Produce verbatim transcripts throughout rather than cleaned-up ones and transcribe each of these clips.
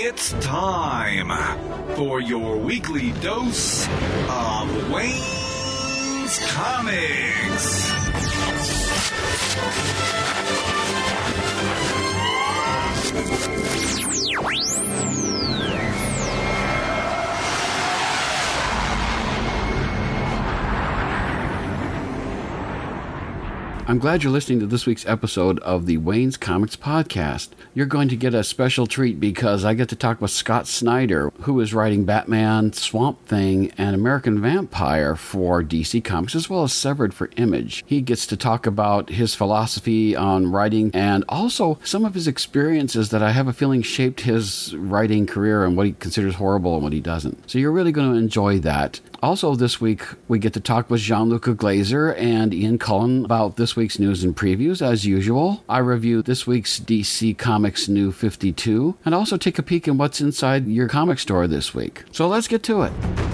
It's time for your weekly dose of Wayne's Comics. I'm glad you're listening to this week's episode of the Wayne's Comics Podcast. You're going to get a special treat because I get to talk with Scott Snyder, who is writing Batman, Swamp Thing, and American Vampire for D C Comics, as well as Severed for Image. He gets to talk about his philosophy on writing and also some of his experiences that I have a feeling shaped his writing career and what he considers horrible and what he doesn't. So you're really going to enjoy that. Also this week, we get to talk with Gianluca Glazer and Ian Cullen about this week's news and previews, as usual. I review this week's D C Comics New fifty-two, and also take a peek at what's inside your comic store this week. So let's get to it.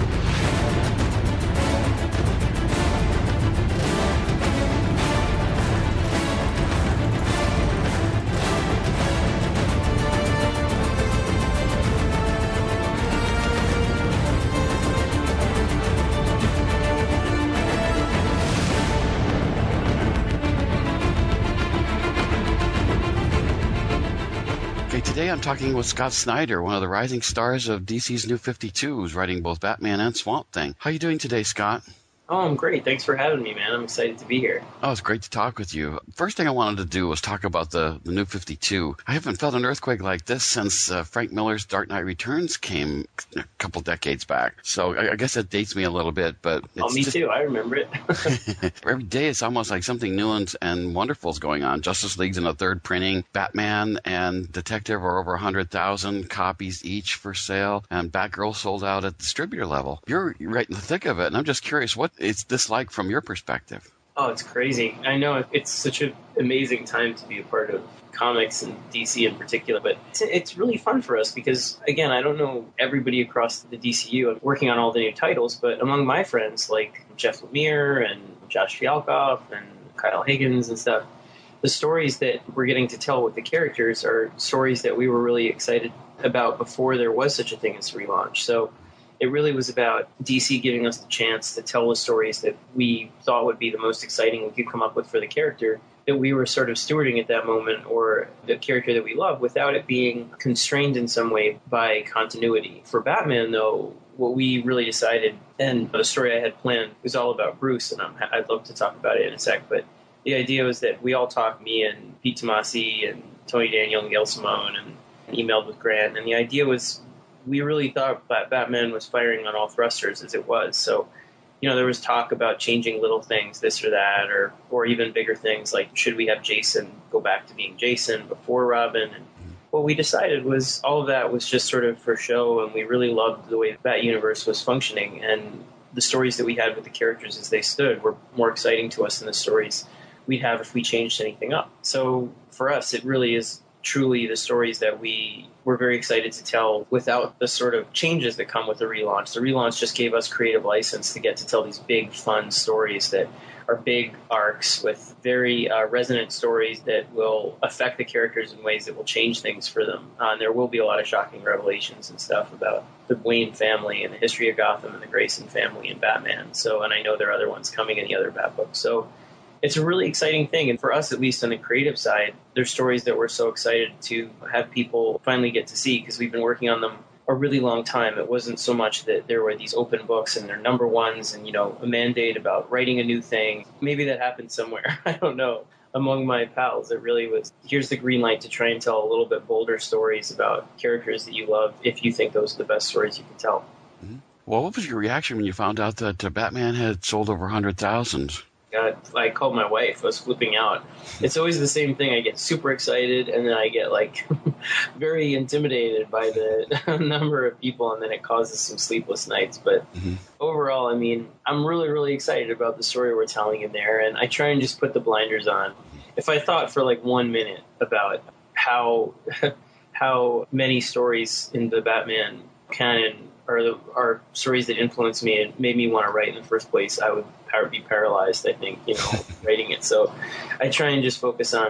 Today I'm talking with Scott Snyder, one of the rising stars of D C's New fifty-two, who's writing both Batman and Swamp Thing. How are you doing today, Scott? Oh, I'm great. Thanks for having me, man. I'm excited to be here. Oh, it's great to talk with you. First thing I wanted to do was talk about the, the New fifty-two. I haven't felt an earthquake like this since uh, Frank Miller's Dark Knight Returns came a couple decades back. So I, I guess that dates me a little bit. But it's oh, me just, too. I remember it. Every day it's almost like something new and, and wonderful is going on. Justice League's in a third printing. Batman and Detective are over one hundred thousand copies each for sale. And Batgirl sold out at distributor level. You're right in the thick of it. And I'm just curious, what is this like from your perspective? Oh, it's crazy. I know it's such an amazing time to be a part of comics and D C in particular, but it's, it's really fun for us because, again, I don't know everybody across the D C U. I'm working on all the new titles, but among my friends like Jeff Lemire and Josh Fialkoff and Kyle Higgins and stuff, the stories that we're getting to tell with the characters are stories that we were really excited about before there was such a thing as relaunch. So it really was about D C giving us the chance to tell the stories that we thought would be the most exciting we could come up with for the character that we were sort of stewarding at that moment, or the character that we love, without it being constrained in some way by continuity. For Batman, though, what we really decided, and the story I had planned, was all about Bruce, and I'm, I'd love to talk about it in a sec, but the idea was that we all talked, me and Pete Tomasi and Tony Daniel and Gail Simone, and, and emailed with Grant, and the idea was we really thought that Batman was firing on all thrusters as it was. So, you know, there was talk about changing little things, this or that, or or even bigger things like should we have Jason go back to being Jason before Robin? And what we decided was all of that was just sort of for show, and we really loved the way that universe was functioning. And the stories that we had with the characters as they stood were more exciting to us than the stories we'd have if we changed anything up. So for us, it really is truly the stories that we were very excited to tell without the sort of changes that come with the relaunch. The relaunch just gave us creative license to get to tell these big, fun stories that are big arcs with very uh, resonant stories that will affect the characters in ways that will change things for them. Uh, and there will be a lot of shocking revelations and stuff about the Wayne family and the history of Gotham and the Grayson family and Batman. So, and I know there are other ones coming in the other Bat books. So it's a really exciting thing. And for us, at least on the creative side, there's stories that we're so excited to have people finally get to see because we've been working on them a really long time. It wasn't so much that there were these open books and they're number ones and, you know, a mandate about writing a new thing. Maybe that happened somewhere. I don't know. Among my pals, it really was, here's the green light to try and tell a little bit bolder stories about characters that you love if you think those are the best stories you can tell. Mm-hmm. Well, what was your reaction when you found out that uh, Batman had sold over one hundred thousand? God, I called my wife. I was flipping out. It's always the same thing. I get super excited, and then I get, like, very intimidated by the number of people, and then it causes some sleepless nights. But mm-hmm. overall, I mean, I'm really, really excited about the story we're telling in there, and I try and just put the blinders on. If I thought for, like, one minute about how how many stories in the Batman canon are, the, are stories that influenced me and made me want to write in the first place, I would be paralyzed, I think, you know, writing it. So I try and just focus on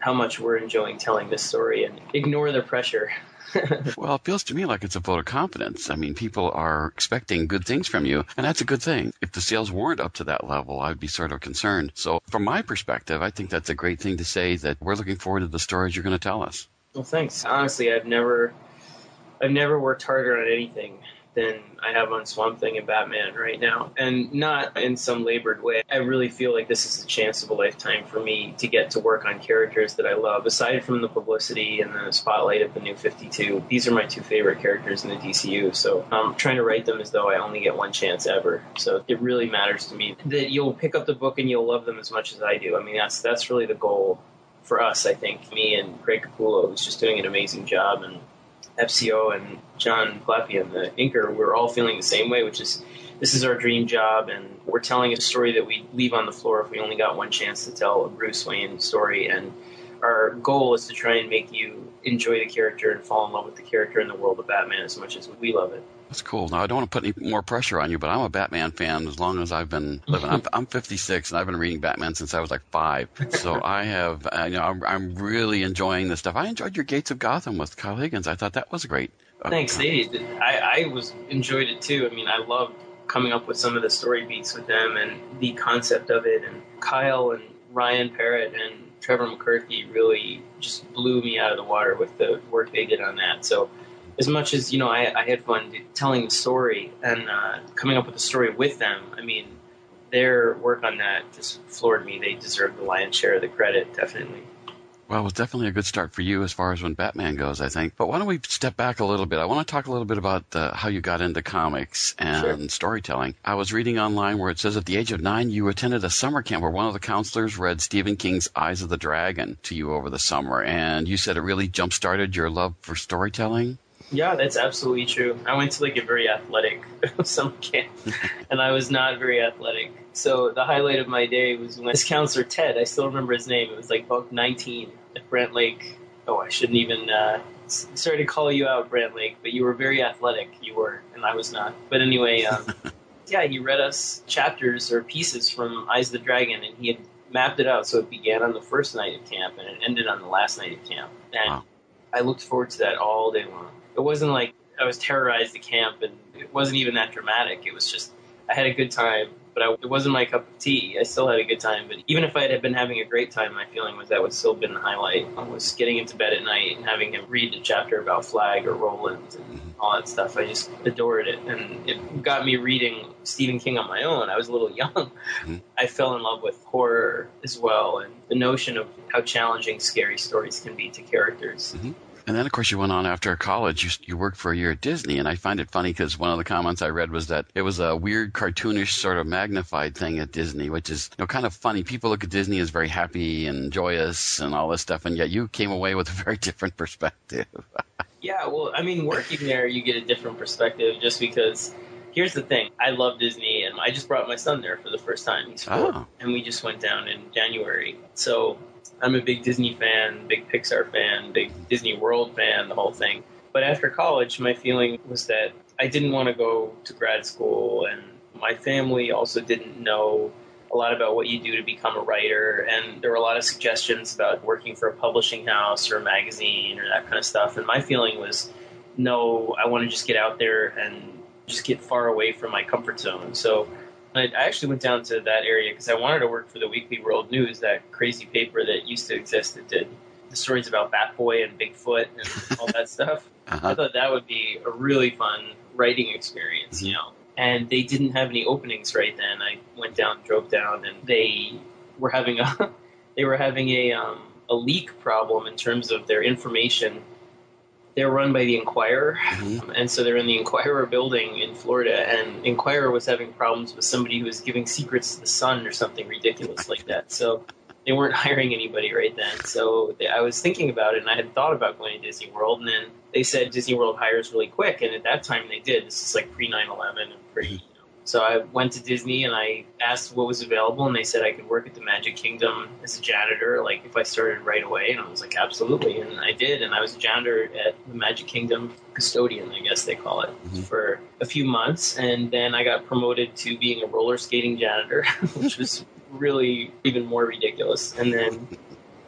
how much we're enjoying telling this story and ignore the pressure. Well, it feels to me like it's a vote of confidence. I mean, people are expecting good things from you, and that's a good thing. If the sales weren't up to that level, I'd be sort of concerned. So from my perspective, I think that's a great thing to say, that we're looking forward to the stories you're going to tell us. Well, thanks. Honestly, I've never, I've never worked harder on anything than I have on Swamp Thing and Batman right now. And not in some labored way. I really feel like this is a chance of a lifetime for me to get to work on characters that I love. Aside from the publicity and the spotlight of the New fifty-two, these are my two favorite characters in the D C U. So I'm trying to write them as though I only get one chance ever. So it really matters to me that you'll pick up the book and you'll love them as much as I do. I mean, that's that's really the goal for us, I think. Me and Craig Capullo, who's just doing an amazing job, and F C O and John Klepian, the inker, we're all feeling the same way, which is this is our dream job, and we're telling a story that we leave on the floor if we only got one chance to tell a Bruce Wayne story. And our goal is to try and make you enjoy the character and fall in love with the character in the world of Batman as much as we love it. That's cool. Now, I don't want to put any more pressure on you, but I'm a Batman fan as long as I've been living. I'm, I'm fifty-six, and I've been reading Batman since I was like five. So I have, uh, you know, I'm, I'm really enjoying this stuff. I enjoyed your Gates of Gotham with Kyle Higgins. I thought that was great. Thanks. They, I, I was enjoyed it too. I mean, I loved coming up with some of the story beats with them and the concept of it. And Kyle and Ryan Parrott and Trevor McCarthy really just blew me out of the water with the work they did on that. So as much as, you know, I, I had fun telling the story and uh, coming up with the story with them, I mean, their work on that just floored me. They deserve the lion's share of the credit, definitely. Well, it was definitely a good start for you as far as when Batman goes, I think. But why don't we step back a little bit? I want to talk a little bit about uh, how you got into comics and Sure. storytelling. I was reading online where it says at the age of nine, you attended a summer camp where one of the counselors read Stephen King's Eyes of the Dragon to you over the summer. And you said it really jump-started your love for storytelling? Yeah, that's absolutely true. I went to like a very athletic summer camp, and I was not very athletic. So the highlight of my day was when this counselor, Ted, I still remember his name. It was like about nineteen at Brant Lake. Oh, I shouldn't even, uh, sorry to call you out, Brant Lake, but you were very athletic. You were, and I was not. But anyway, um, yeah, he read us chapters or pieces from Eyes of the Dragon, and he had mapped it out. So it began on the first night of camp, and it ended on the last night of camp. And Wow. I looked forward to that all day long. It wasn't like I was terrorized at camp, and it wasn't even that dramatic. It was just I had a good time, but I, it wasn't my cup of tea. I still had a good time, but even if I had been having a great time, my feeling was that would still been the highlight. I was getting into bed at night and having him read a chapter about Flag or Roland and all that stuff. I just adored it, and it got me reading Stephen King on my own. I was a little young. Mm-hmm. I fell in love with horror as well, and the notion of how challenging scary stories can be to characters. Mm-hmm. And then, of course, you went on after college. You, you worked for a year at Disney, and I find it funny because one of the comments I read was that it was a weird, cartoonish, sort of magnified thing at Disney, which is, you know, kind of funny. People look at Disney as very happy and joyous and all this stuff, and yet you came away with a very different perspective. Yeah, well, I mean, working there, you get a different perspective just because here's the thing. I love Disney, and I just brought my son there for the first time. He's four, Oh. and we just went down in January. So I'm a big Disney fan, big Pixar fan, big Disney World fan, the whole thing. But after college, my feeling was that I didn't want to go to grad school, and my family also didn't know a lot about what you do to become a writer, and there were a lot of suggestions about working for a publishing house or a magazine or that kind of stuff. And my feeling was, no, I want to just get out there and just get far away from my comfort zone. So I actually went down to that area because I wanted to work for the Weekly World News, that crazy paper that used to exist that did the stories about Batboy and Bigfoot and all that stuff. Uh-huh. I thought that would be a really fun writing experience, Mm-hmm. you know. And they didn't have any openings right then. I went down, drove down, and they were having a they were having a um, a leak problem in terms of their information. They're run by the Enquirer, Mhm. and so they're in the Enquirer building in Florida, and Enquirer was having problems with somebody who was giving secrets to the Sun or something ridiculous like that. So they weren't hiring anybody right then. So they, I was thinking about it, and I had thought about going to Disney World, and then they said Disney World hires really quick, and at that time they did. This is like pre nine eleven and pre, you know. So I went to Disney, and I asked what was available, and they said I could work at the Magic Kingdom as a janitor, like if I started right away. And I was like, absolutely. And I did, and I was a janitor at the Magic Kingdom, custodian, I guess they call it, Mhm. for a few months. And then I got promoted to being a roller skating janitor, which was really even more ridiculous. And then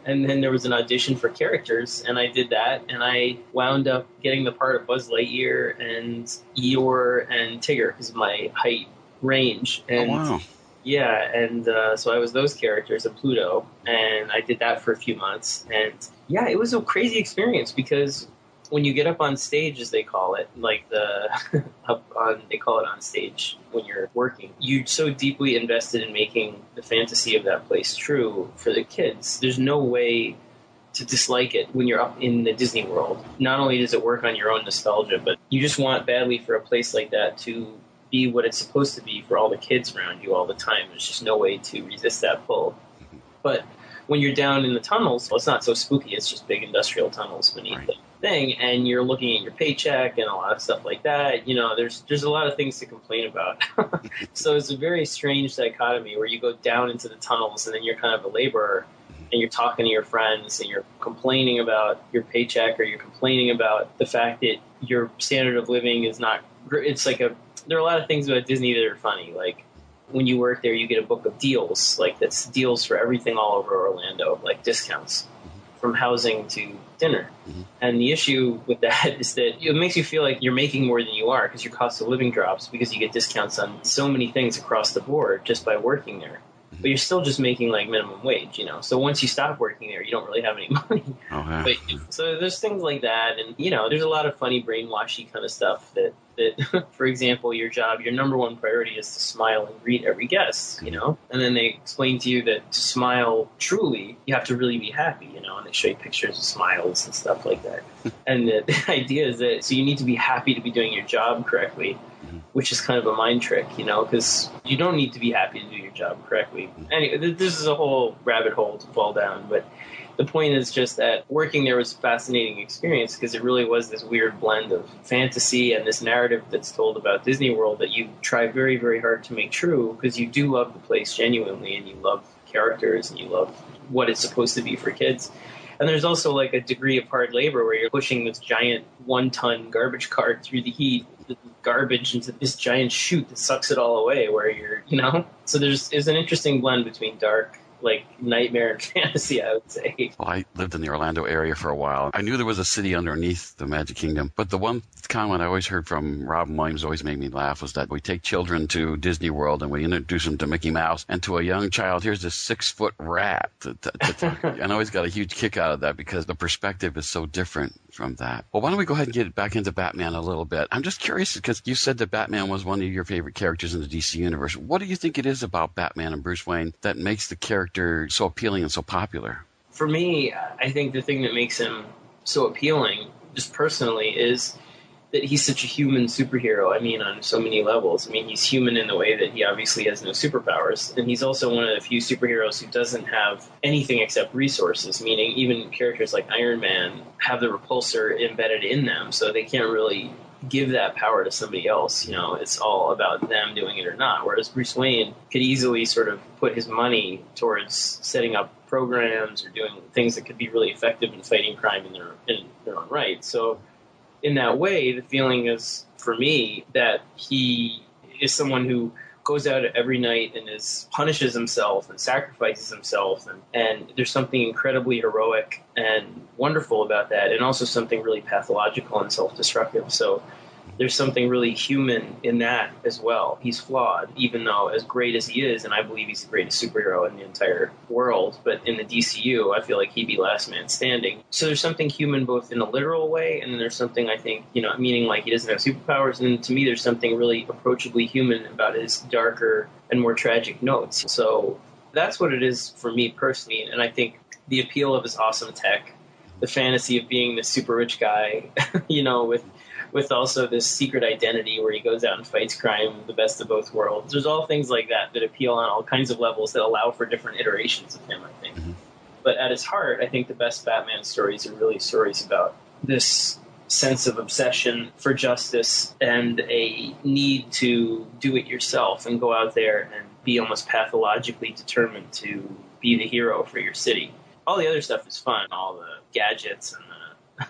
And then there was an audition for characters, and I did that, and I wound up getting the part of Buzz Lightyear and Eeyore and Tigger because of my height range. And oh, wow. Yeah, and uh, so I was those characters and Pluto, and I did that for a few months. And yeah, it was a crazy experience because when you get up on stage, as they call it, like the up on, they call it on stage when you're working, you're so deeply invested in making the fantasy of that place true for the kids. There's no way to dislike it when you're up in the Disney World. Not only does it work on your own nostalgia, but you just want badly for a place like that to be what it's supposed to be for all the kids around you all the time. There's just no way to resist that pull. But when you're down in the tunnels, well, it's not so spooky. It's just big industrial tunnels beneath right. the thing, and you're looking at your paycheck and a lot of stuff like that. You know, there's there's a lot of things to complain about. So it's a very strange dichotomy where you go down into the tunnels and then you're kind of a laborer and you're talking to your friends and you're complaining about your paycheck, or you're complaining about the fact that your standard of living is not, it's like a, there are a lot of things about Disney that are funny. Like when you work there, you get a book of deals, like that's deals for everything all over Orlando, like discounts from housing to dinner. Mm-hmm. And the issue with that is that it makes you feel like you're making more than you are because your cost of living drops because you get discounts on so many things across the board just by working there. Mm-hmm. But you're still just making like minimum wage, you know. So once you stop working there, you don't really have any money. Okay. But, so there's things like that, and you know, there's a lot of funny brainwashy kind of stuff that that, for example, your job, your number one priority is to smile and greet every guest, you know? And then they explain to you that to smile truly, you have to really be happy, you know? And they show you pictures of smiles and stuff like that. And the, the idea is that, so you need to be happy to be doing your job correctly, which is kind of a mind trick, you know? Because you don't need to be happy to do your job correctly. Anyway, this is a whole rabbit hole to fall down, but the point is just that working there was a fascinating experience because it really was this weird blend of fantasy and this narrative that's told about Disney World that you try very, very hard to make true because you do love the place genuinely and you love characters and you love what it's supposed to be for kids. And there's also like a degree of hard labor where you're pushing this giant one-ton garbage cart through the heat, the garbage into this giant chute that sucks it all away where you're, you know? So there's, there's an interesting blend between dark, like nightmare and fantasy, I would say. Well, I lived in the Orlando area for a while. I knew there was a city underneath the Magic Kingdom, but the one comment I always heard from Robin Williams always made me laugh was that we take children to Disney World and we introduce them to Mickey Mouse, and to a young child, here's this six-foot rat. To, to, to, and I always got a huge kick out of that because the perspective is so different from that. Well, why don't we go ahead and get back into Batman a little bit? I'm just curious because you said that Batman was one of your favorite characters in the D C universe. What do you think it is about Batman and Bruce Wayne that makes the character so appealing and so popular? For me, I think the thing that makes him so appealing, just personally, is that he's such a human superhero. I mean, on so many levels. I mean, he's human in the way that he obviously has no superpowers. And he's also one of the few superheroes who doesn't have anything except resources, meaning even characters like Iron Man have the repulsor embedded in them, so they can't really give that power to somebody else. You know, it's all about them doing it or not. Whereas Bruce Wayne could easily sort of put his money towards setting up programs or doing things that could be really effective in fighting crime in their, in their own right. So in that way, the feeling is, for me, that he is someone who goes out every night and is punishes himself and sacrifices himself. And, and there's something incredibly heroic and wonderful about that, and also something really pathological and self-destructive. So there's something really human in that as well. He's flawed, even though as great as he is, and I believe he's the greatest superhero in the entire world, but in the D C U, I feel like he'd be last man standing. So there's something human both in a literal way, and then there's something, I think, you know, meaning like he doesn't have superpowers, and to me there's something really approachably human about his darker and more tragic notes. So that's what it is for me personally, and I think the appeal of his awesome tech, the fantasy of being this super rich guy, you know, with with also this secret identity where he goes out and fights crime, the best of both worlds. There's all things like that that appeal on all kinds of levels that allow for different iterations of him, I think. Mm-hmm. But at his heart, I think the best Batman stories are really stories about this sense of obsession for justice and a need to do it yourself and go out there and be almost pathologically determined to be the hero for your city. All the other stuff is fun, all the gadgets and the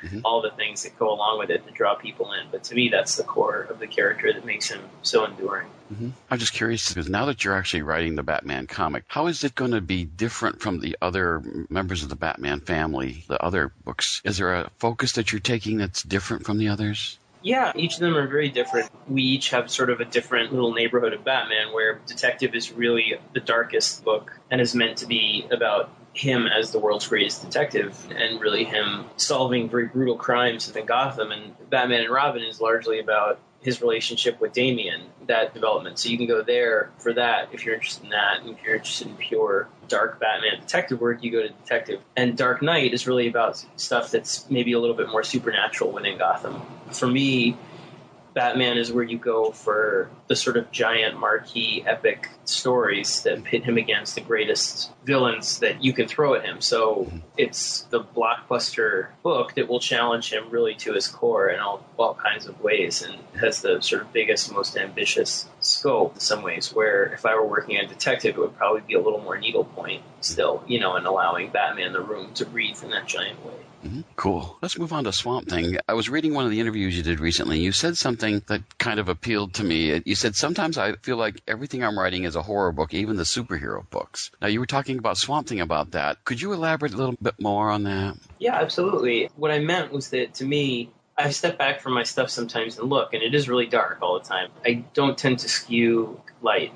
mm-hmm. all the things that go along with it to draw people in. But to me, that's the core of the character that makes him so enduring. Mm-hmm. I'm just curious, because now that you're actually writing the Batman comic, how is it going to be different from the other members of the Batman family, the other books? Is there a focus that you're taking that's different from the others? Yeah, each of them are very different. We each have sort of a different little neighborhood of Batman, where Detective is really the darkest book and is meant to be about him as the world's greatest detective and really him solving very brutal crimes within Gotham. And Batman and Robin is largely about his relationship with Damian, that development. So you can go there for that if you're interested in that. And if you're interested in pure dark Batman detective work, you go to Detective. And Dark Knight is really about stuff that's maybe a little bit more supernatural within Gotham. For me, Batman is where you go for the sort of giant marquee epic stories that pit him against the greatest villains that you can throw at him. So it's the blockbuster book that will challenge him really to his core in all, all kinds of ways, and has the sort of biggest, most ambitious scope in some ways, where if I were working on Detective, it would probably be a little more needlepoint still, you know, and allowing Batman the room to breathe in that giant way. Mm-hmm. Cool. Let's move on to Swamp Thing. I was reading one of the interviews you did recently. You said something that kind of appealed to me. You said, sometimes I feel like everything I'm writing is a horror book, even the superhero books. Now, you were talking about Swamp Thing about that. Could you elaborate a little bit more on that? Yeah, absolutely. What I meant was that, to me, I step back from my stuff sometimes and look, and it is really dark all the time. I don't tend to skew light.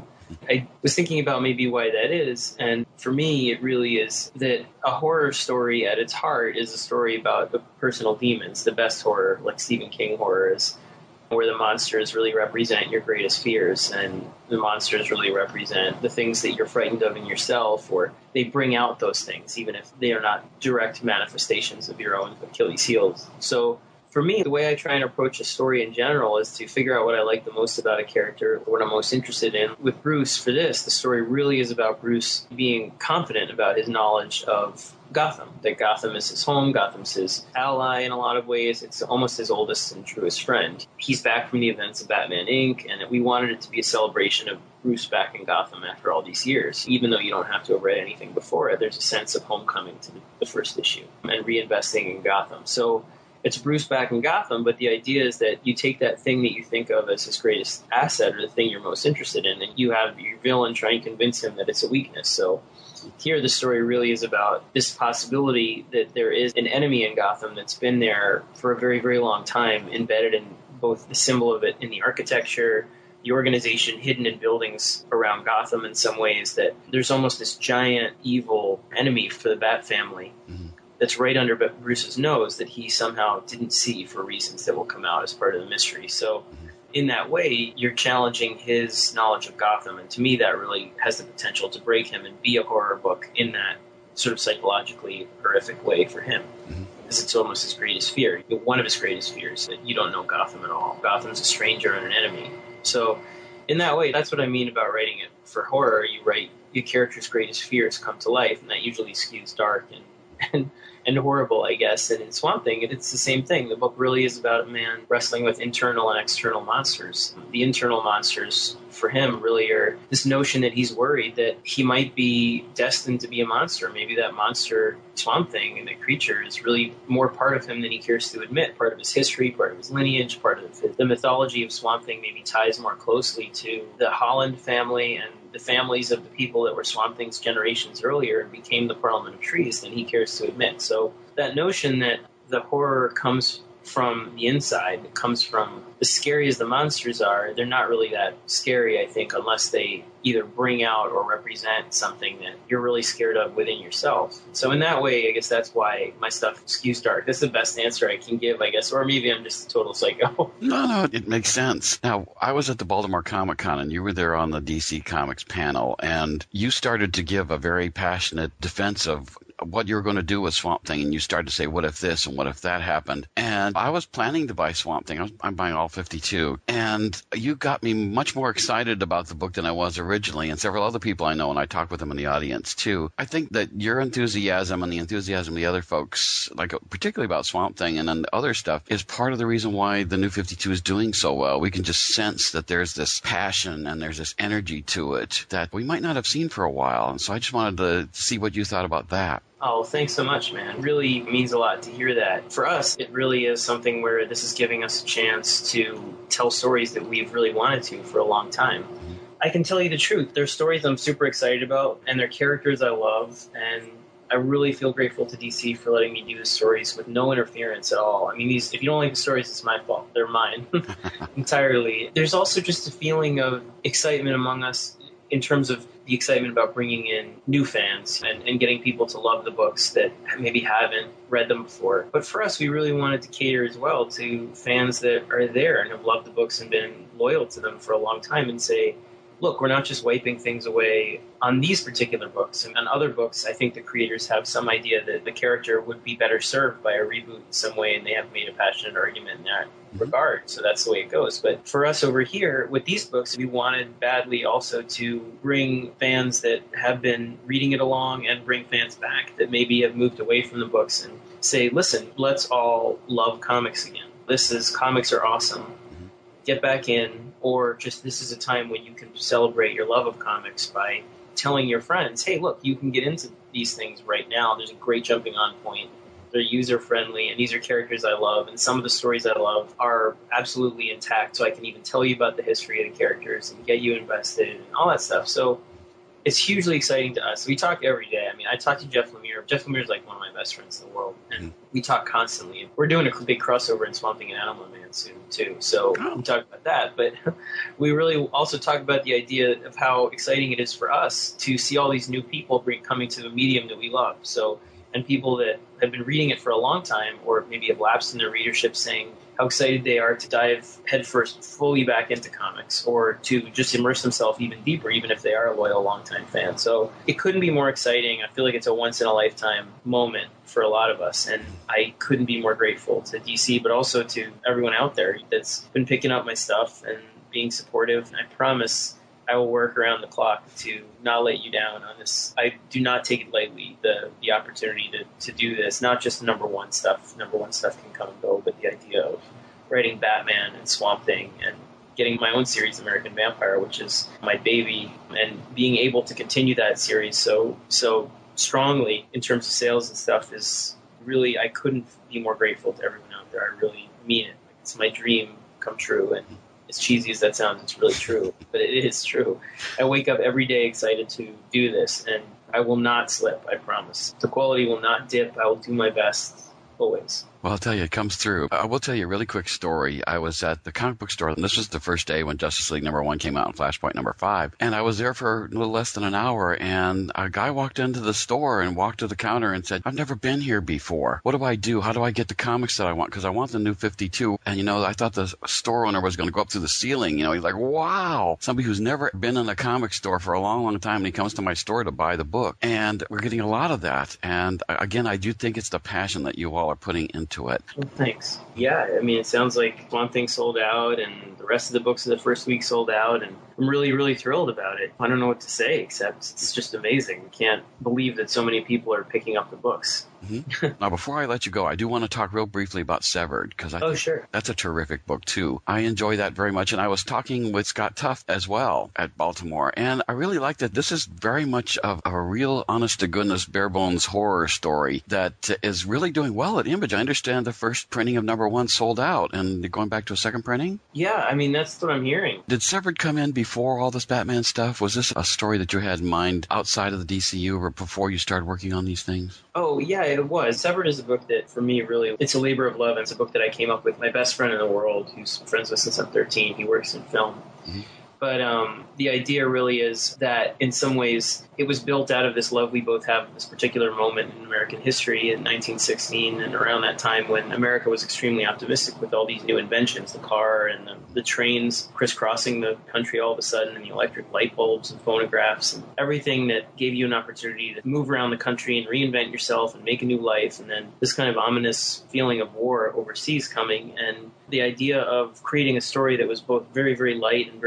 I was thinking about maybe why that is, and for me, it really is that a horror story at its heart is a story about the personal demons, the best horror, like Stephen King horror is, where the monsters really represent your greatest fears, and the monsters really represent the things that you're frightened of in yourself, or they bring out those things, even if they are not direct manifestations of your own Achilles heels. So for me, the way I try and approach a story in general is to figure out what I like the most about a character, what I'm most interested in. With Bruce, for this, the story really is about Bruce being confident about his knowledge of Gotham, that Gotham is his home, Gotham's his ally in a lot of ways. It's almost his oldest and truest friend. He's back from the events of Batman Incorporated, and we wanted it to be a celebration of Bruce back in Gotham after all these years. Even though you don't have to have read anything before it, there's a sense of homecoming to the first issue and reinvesting in Gotham. So it's Bruce back in Gotham, but the idea is that you take that thing that you think of as his greatest asset, or the thing you're most interested in, and you have your villain try and convince him that it's a weakness. So here the story really is about this possibility that there is an enemy in Gotham that's been there for a very, very long time, embedded in both the symbol of it in the architecture, the organization hidden in buildings around Gotham in some ways, that there's almost this giant evil enemy for the Bat family. Mm-hmm. That's right under Bruce's nose that he somehow didn't see for reasons that will come out as part of the mystery. So in that way, you're challenging his knowledge of Gotham. And to me, that really has the potential to break him and be a horror book in that sort of psychologically horrific way for him. Mm-hmm. Because it's almost his greatest fear. One of his greatest fears, that you don't know Gotham at all. Gotham's a stranger and an enemy. So in that way, that's what I mean about writing it for horror. You write your character's greatest fears come to life, and that usually skews dark and and, and horrible, I guess. And in Swamp Thing, it's the same thing. The book really is about a man wrestling with internal and external monsters. The internal monsters for him really are this notion that he's worried that he might be destined to be a monster. Maybe that monster, Swamp Thing, and the creature is really more part of him than he cares to admit, part of his history, part of his lineage, part of his, the mythology of Swamp Thing maybe ties more closely to the Holland family and the families of the people that were Swamp Thing's generations earlier and became the Parliament of Trees than he cares to admit. So that notion that the horror comes from the inside, it comes from, as scary as the monsters are, they're not really that scary, I think, unless they either bring out or represent something that you're really scared of within yourself. So in that way, I guess that's why my stuff skews dark. That's the best answer I can give, I guess. Or maybe I'm just a total psycho. No, no, it makes sense. Now, I was at the Baltimore Comic Con, and you were there on the D C Comics panel, and you started to give a very passionate defense of what you were going to do with Swamp Thing, and you started to say, what if this and what if that happened? And I was planning to buy Swamp Thing. I was, I'm buying all fifty-two. And you got me much more excited about the book than I was originally, and several other people I know, and I talked with them in the audience too. I think that your enthusiasm and the enthusiasm of the other folks, like particularly about Swamp Thing and then other stuff, is part of the reason why the New fifty-two is doing so well. We can just sense that there's this passion and there's this energy to it that we might not have seen for a while. And so I just wanted to see what you thought about that. Oh, thanks so much, man. It really means a lot to hear that. For us, it really is something where this is giving us a chance to tell stories that we've really wanted to for a long time. I can tell you the truth. There's stories I'm super excited about, and they're characters I love, and I really feel grateful to D C for letting me do the stories with no interference at all. I mean, these, if you don't like the stories, it's my fault. They're mine entirely. There's also just a feeling of excitement among us in terms of the excitement about bringing in new fans and, and getting people to love the books that maybe haven't read them before. But for us, we really wanted to cater as well to fans that are there and have loved the books and been loyal to them for a long time and say, look, we're not just wiping things away on these particular books. And on other books, I think the creators have some idea that the character would be better served by a reboot in some way, and they have made a passionate argument in that regard. So that's the way it goes. But for us over here, with these books, we wanted badly also to bring fans that have been reading it along and bring fans back that maybe have moved away from the books and say, listen, let's all love comics again. This is, comics are awesome. Get back in. Or just this is a time when you can celebrate your love of comics by telling your friends, hey, look, you can get into these things right now. There's a great jumping on point. They're user-friendly, and these are characters I love. And some of the stories I love are absolutely intact, so I can even tell you about the history of the characters and get you invested and all that stuff. So it's hugely exciting to us. We talk every day. I mean, I talk to Jeff Lemire. Jeff Lemire is like one of my best friends in the world, and we talk constantly. We're doing a big crossover in Swamp Thing and Animal Man soon, too. So oh. we talk about that. But we really also talk about the idea of how exciting it is for us to see all these new people bring, coming to the medium that we love. So, and people that have been reading it for a long time or maybe have lapsed in their readership saying how excited they are to dive headfirst fully back into comics or to just immerse themselves even deeper, even if they are a loyal, longtime fan. So it couldn't be more exciting. I feel like it's a once-in-a-lifetime moment for a lot of us, and I couldn't be more grateful to D C, but also to everyone out there that's been picking up my stuff and being supportive. And I promise I will work around the clock to not let you down on this. I do not take it lightly, the the opportunity to, to do this. Not just number one stuff. Number one stuff can come and go, but the idea of writing Batman and Swamp Thing and getting my own series, American Vampire, which is my baby, and being able to continue that series so so strongly in terms of sales and stuff is really, I couldn't be more grateful to everyone out there. I really mean it. It's my dream come true, and as cheesy as that sounds, it's really true, but it is true. I wake up every day excited to do this, and I will not slip, I promise. The quality will not dip. I will do my best, always. Well, I'll tell you, it comes through. I will tell you a really quick story. I was at the comic book store, and this was the first day when Justice League number one came out and Flashpoint number five. And I was there for a little less than an hour, and a guy walked into the store and walked to the counter and said, I've never been here before. What do I do? How do I get the comics that I want? Because I want the new fifty-two. And, you know, I thought the store owner was going to go up through the ceiling. You know, he's like, wow. Somebody who's never been in a comic store for a long, long time, and he comes to my store to buy the book. And we're getting a lot of that. And, again, I do think it's the passion that you all are putting into it. Well, thanks. Yeah, I mean, it sounds like Swamp Thing sold out, and the rest of the books of the first week sold out, and I'm really, really thrilled about it. I don't know what to say, except it's just amazing. I can't believe that so many people are picking up the books. Mm-hmm. Now, before I let you go, I do want to talk real briefly about Severed, because I oh, think sure. that's a terrific book, too. I enjoy that very much, and I was talking with Scott Tuff as well at Baltimore, and I really like that this is very much of a real, honest-to-goodness, bare-bones horror story that is really doing well at Image. I understand the first printing of number one sold out, and they're going back to a second printing? Yeah, I mean, that's what I'm hearing. Did Severed come in before all this Batman stuff? Was this a story that you had in mind outside of the D C U or before you started working on these things? Oh, yeah, it was. Severed is a book that, for me, really, it's a labor of love. And it's a book that I came up with my best friend in the world, who's friends with since I'm thirteen. He works in film. Mm-hmm. But um, the idea really is that, in some ways, it was built out of this love we both have of this particular moment in American history in nineteen sixteen and around that time when America was extremely optimistic with all these new inventions, the car and the, the trains crisscrossing the country all of a sudden, and the electric light bulbs and phonographs and everything that gave you an opportunity to move around the country and reinvent yourself and make a new life. And then this kind of ominous feeling of war overseas coming, and the idea of creating a story that was both very, very light and very dark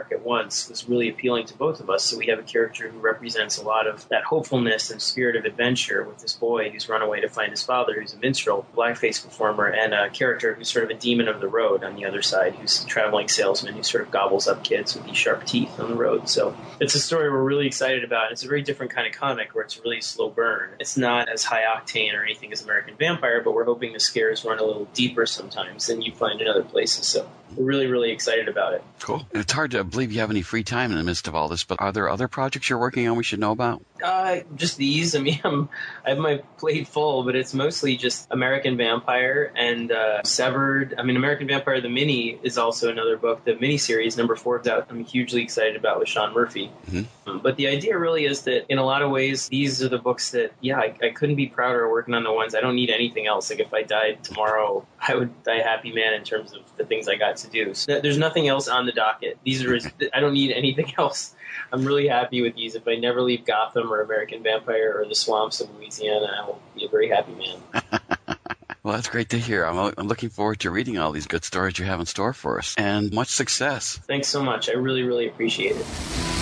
arc at once was really appealing to both of us. So we have a character who represents a lot of that hopefulness and spirit of adventure with this boy who's run away to find his father, who's a minstrel, blackface performer, and a character who's sort of a demon of the road on the other side, who's a traveling salesman who sort of gobbles up kids with these sharp teeth on the road. So it's a story we're really excited about. It's a very different kind of comic where it's really a slow burn. It's not as high octane or anything as American Vampire, but we're hoping the scares run a little deeper sometimes than you find in other places. So we're really, really excited about it. Cool. It's hard to believe you have any free time in the midst of all this, but are there other projects you're working on we should know about? Uh, just these. I mean, I'm, I have my plate full, but it's mostly just American Vampire and uh, Severed. I mean, American Vampire, the mini, is also another book. The miniseries, number four, is out. I'm hugely excited about with Sean Murphy. Mm-hmm. Um, but the idea really is that in a lot of ways, these are the books that, yeah, I, I couldn't be prouder of working on the ones. I don't need anything else. Like, if I died tomorrow, I would die a happy man in terms of the things I got to do. So there's nothing else on the docket. These are, I don't need anything else. I'm really happy with these. If I never leave Gotham or American Vampire or the swamps of Louisiana, I will be a very happy man. Well, that's great to hear. I'm, I'm looking forward to reading all these good stories you have in store for us. And much success. Thanks so much. I really, really appreciate it.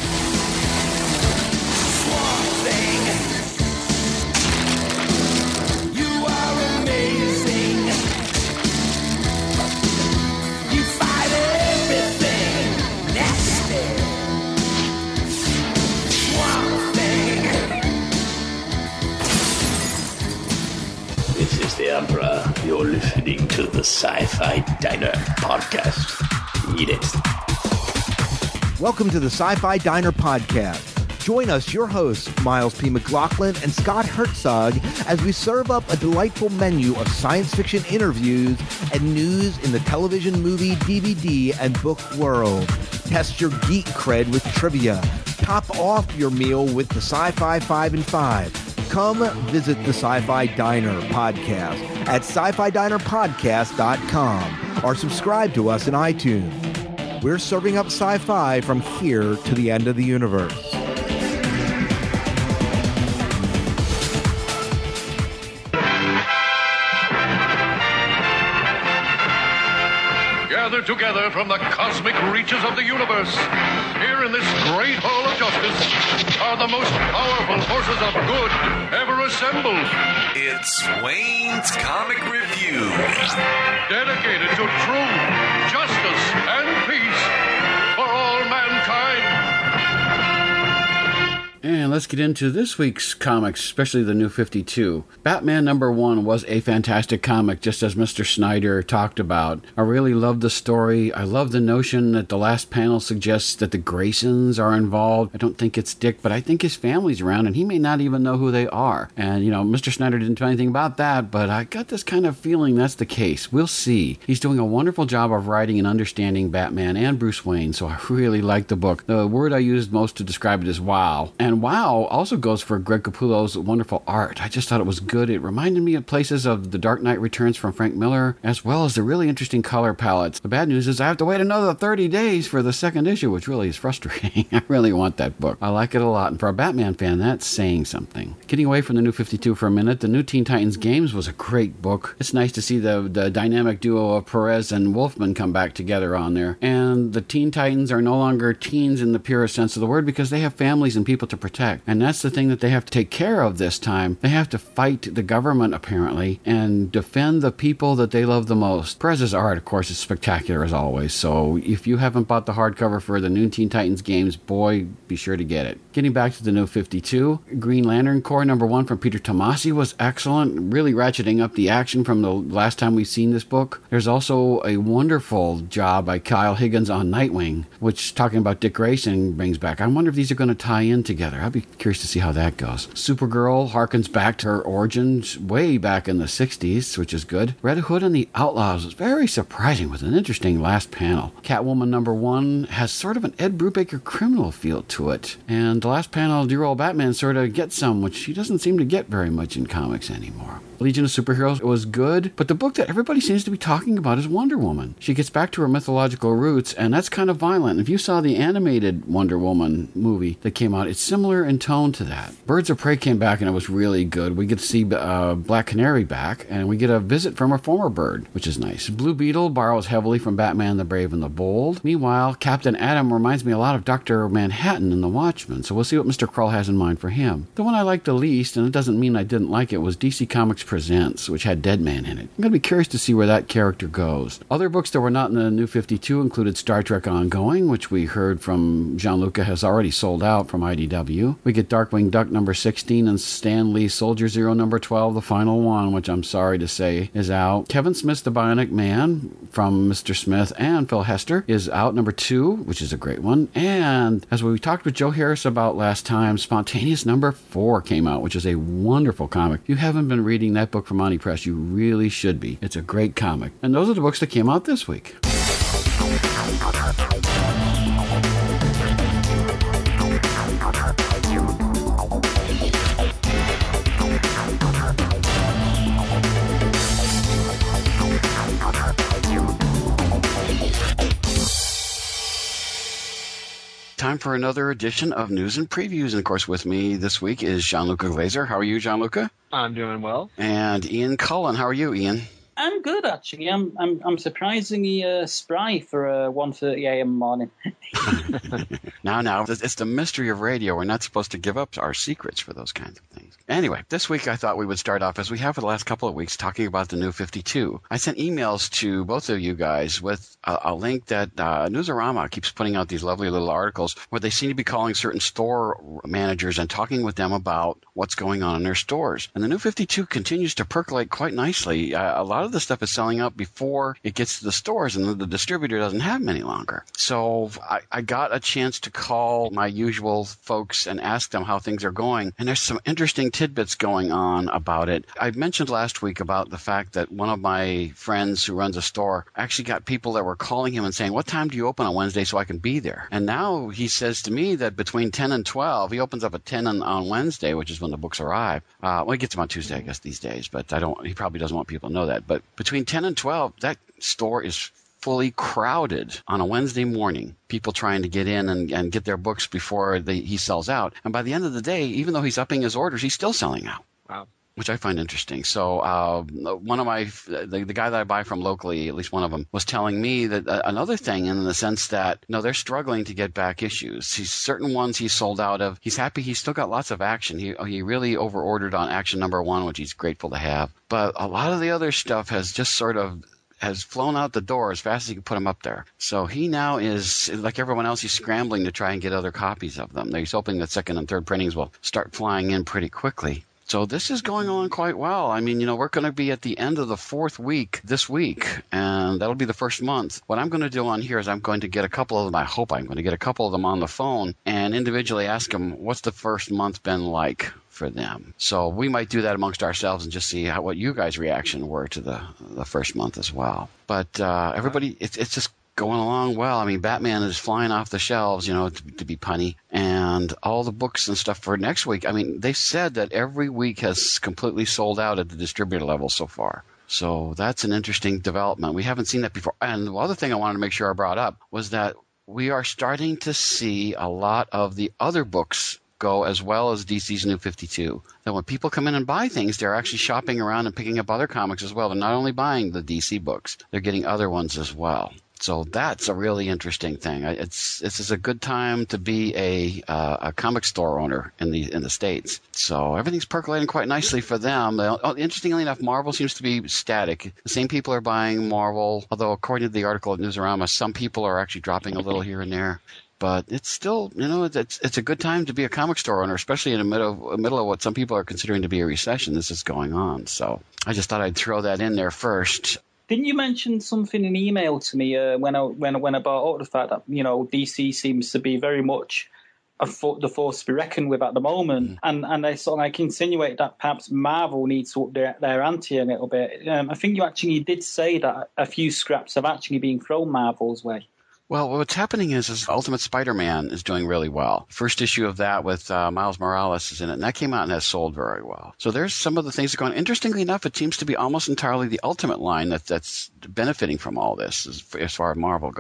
Emperor, you're listening to the Sci-Fi Diner podcast. Eat it. Welcome to the Sci-Fi Diner podcast. Join us, your hosts, Miles P. McLaughlin and Scott Herzog, as we serve up a delightful menu of science fiction interviews and news in the television, movie, D V D, and book world. Test your geek cred with trivia. Top off your meal with the Sci-Fi Five and Five. Come visit the Sci-Fi Diner podcast at sci fi diner podcast dot com or subscribe to us in iTunes. We're serving up sci-fi from here to the end of the universe. Gathered together from the cosmic reaches of the universe, here in this great hall of justice, are the most powerful forces of good ever assembled. It's Wayne's Comic Review. Dedicated to truth, justice, and peace for all mankind. And let's get into this week's comics, especially the New fifty-two. Batman number one was a fantastic comic, just as Mister Snyder talked about. I really loved the story. I love the notion that the last panel suggests that the Graysons are involved. I don't think it's Dick, but I think his family's around, and he may not even know who they are. And, you know, Mister Snyder didn't do anything about that, but I got this kind of feeling that's the case. We'll see. He's doing a wonderful job of writing and understanding Batman and Bruce Wayne, so I really like the book. The word I used most to describe it is wow. And wow also goes for Greg Capullo's wonderful art. I just thought it was good. It reminded me of places of The Dark Knight Returns from Frank Miller, as well as the really interesting color palettes. The bad news is I have to wait another thirty days for the second issue, which really is frustrating. I really want that book. I like it a lot, and for a Batman fan, that's saying something. Getting away from the New fifty-two for a minute, the New Teen Titans Games was a great book. It's nice to see the, the dynamic duo of Perez and Wolfman come back together on there. And the Teen Titans are no longer teens in the purest sense of the word because they have families and people to protect. And that's the thing that they have to take care of this time. They have to fight the government, apparently, and defend the people that they love the most. Perez's art, of course, is spectacular as always. So if you haven't bought the hardcover for the New Teen Titans Games, boy, be sure to get it. Getting back to the New fifty-two, Green Lantern Corps number one from Peter Tomasi was excellent, really ratcheting up the action from the last time we've seen this book. There's also a wonderful job by Kyle Higgins on Nightwing, which, talking about Dick Grayson, brings back. I wonder if these are going to tie in together. I'd be curious to see how that goes. Supergirl harkens back to her origins way back in the sixties, which is good. Red Hood and the Outlaws was very surprising with an interesting last panel. Catwoman number one has sort of an Ed Brubaker criminal feel to it. And the last panel, dear old Batman sort of gets some, which he doesn't seem to get very much in comics anymore. Legion of Superheroes was good, but the book that everybody seems to be talking about is Wonder Woman. She gets back to her mythological roots, and that's kind of violent. If you saw the animated Wonder Woman movie that came out, it's similar in tone to that. Birds of Prey came back and it was really good. We get to see uh, Black Canary back, and we get a visit from a former bird, which is nice. Blue Beetle borrows heavily from Batman the Brave and the Bold. Meanwhile, Captain Atom reminds me a lot of Doctor Manhattan in The Watchmen, so we'll see what Mister Krull has in mind for him. The one I liked the least, and it doesn't mean I didn't like it, was D C Comics Presents, which had Deadman in it. I'm going to be curious to see where that character goes. Other books that were not in the New fifty-two included Star Trek Ongoing, which we heard from Gianluca has already sold out from I D W. We get Darkwing Duck number sixteen and Stan Lee Soldier Zero number twelve, the final one, which I'm sorry to say is out. Kevin Smith's The Bionic Man from Mister Smith and Phil Hester is out, number two, which is a great one. And as we talked with Joe Harris about last time, Spontaneous number four came out, which is a wonderful comic. If you haven't been reading that book from Monty Press, you really should be. It's a great comic. And those are the books that came out this week. Time for another edition of News and Previews. And, of course, with me this week is Gianluca Glazer. How are you, Gianluca? I'm doing well. And Ian Cullen. How are you, Ian? I'm good, actually. I'm I'm I'm surprisingly uh, spry for a one thirty a.m. morning. Now, now, it's the mystery of radio. We're not supposed to give up our secrets for those kinds of things. Anyway, this week I thought we would start off, as we have for the last couple of weeks, talking about the New fifty-two. I sent emails to both of you guys with a, a link that uh, Newsarama keeps putting out these lovely little articles where they seem to be calling certain store managers and talking with them about what's going on in their stores. And the New fifty-two continues to percolate quite nicely. Uh, a lot of the stuff is selling out before it gets to the stores, and the, the distributor doesn't have them any longer. So I, I got a chance to call my usual folks and ask them how things are going, and there's some interesting tidbits going on about it. I mentioned last week about the fact that one of my friends who runs a store actually got people that were calling him and saying, what time do you open on Wednesday so I can be there? And now he says to me that between ten and twelve, he opens up at ten on, on Wednesday, which is when the books arrive. Uh, well, he gets them on Tuesday, I guess, these days, but I don't. He probably doesn't want people to know that. But between ten and twelve, that store is fully crowded on a Wednesday morning, people trying to get in and, and get their books before they, he sells out. And by the end of the day, even though he's upping his orders, he's still selling out. Wow. Which I find interesting. So uh, one of my, the, the guy that I buy from locally, at least one of them, was telling me that uh, another thing in the sense that, you know, they're struggling to get back issues. He's certain ones he's sold out of. He's happy. He's still got lots of Action. He he really over-ordered on Action number one, which he's grateful to have. But a lot of the other stuff has just sort of has flown out the door as fast as he can put them up there. So he now is, like everyone else, he's scrambling to try and get other copies of them. He's hoping that second and third printings will start flying in pretty quickly. So this is going on quite well. I mean, you know, we're going to be at the end of the fourth week this week, and that'll be the first month. What I'm going to do on here is I'm going to get a couple of them, I hope I'm going to get a couple of them on the phone and individually ask them, what's the first month been like for them? So we might do that amongst ourselves and just see how, what you guys' reaction were to the, the first month as well. But uh, everybody, it's, it's just going along well. I mean, Batman is flying off the shelves, you know, to, to be punny. And all the books and stuff for next week, I mean, they said that every week has completely sold out at the distributor level so far. So that's an interesting development. We haven't seen that before. And the other thing I wanted to make sure I brought up was that we are starting to see a lot of the other books go as well as D C's New fifty-two. That when people come in and buy things, they're actually shopping around and picking up other comics as well. They're not only buying the D C books, they're getting other ones as well. So that's a really interesting thing. It's this is a good time to be a uh, a comic store owner in the in the States. So everything's percolating quite nicely for them. Oh, interestingly enough, Marvel seems to be static. The same people are buying Marvel, although according to the article at Newsarama, some people are actually dropping a little here and there. But it's still, you know, it's it's a good time to be a comic store owner, especially in the middle, middle of what some people are considering to be a recession. This is going on. So I just thought I'd throw that in there first. Didn't you mention something in email to me uh, when I when when I brought up the fact that, you know, D C seems to be very much a fo- the force to be reckoned with at the moment, mm. and and I sort of like insinuate that perhaps Marvel needs to up their, their ante a little bit. Um, I think you actually did say that a few scraps have actually been thrown Marvel's way. Well, what's happening is, is Ultimate Spider-Man is doing really well. First issue of that with uh, Miles Morales is in it, and that came out and has sold very well. So there's some of the things that are going. Interestingly enough, it seems to be almost entirely the Ultimate line that, that's benefiting from all this as, as far as Marvel goes.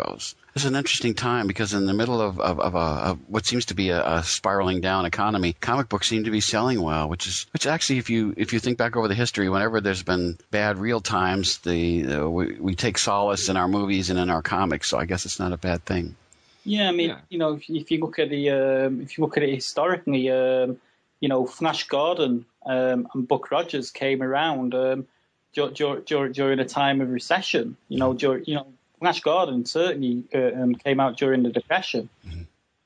It's an interesting time because in the middle of, of, of, a, of what seems to be a, a spiraling down economy, comic books seem to be selling well, which is which actually, if you if you think back over the history, whenever there's been bad real times, the uh, we, we take solace in our movies and in our comics. So I guess it's not a bad thing. Yeah, I mean, Yeah. you know, if, if you look at the um, if you look at it historically, um, you know, Flash Gordon um, and Buck Rogers came around um, dur- dur- dur- during a time of recession. You know, dur- you know. Flash Gordon certainly uh, um, came out during the Depression. Mm-hmm.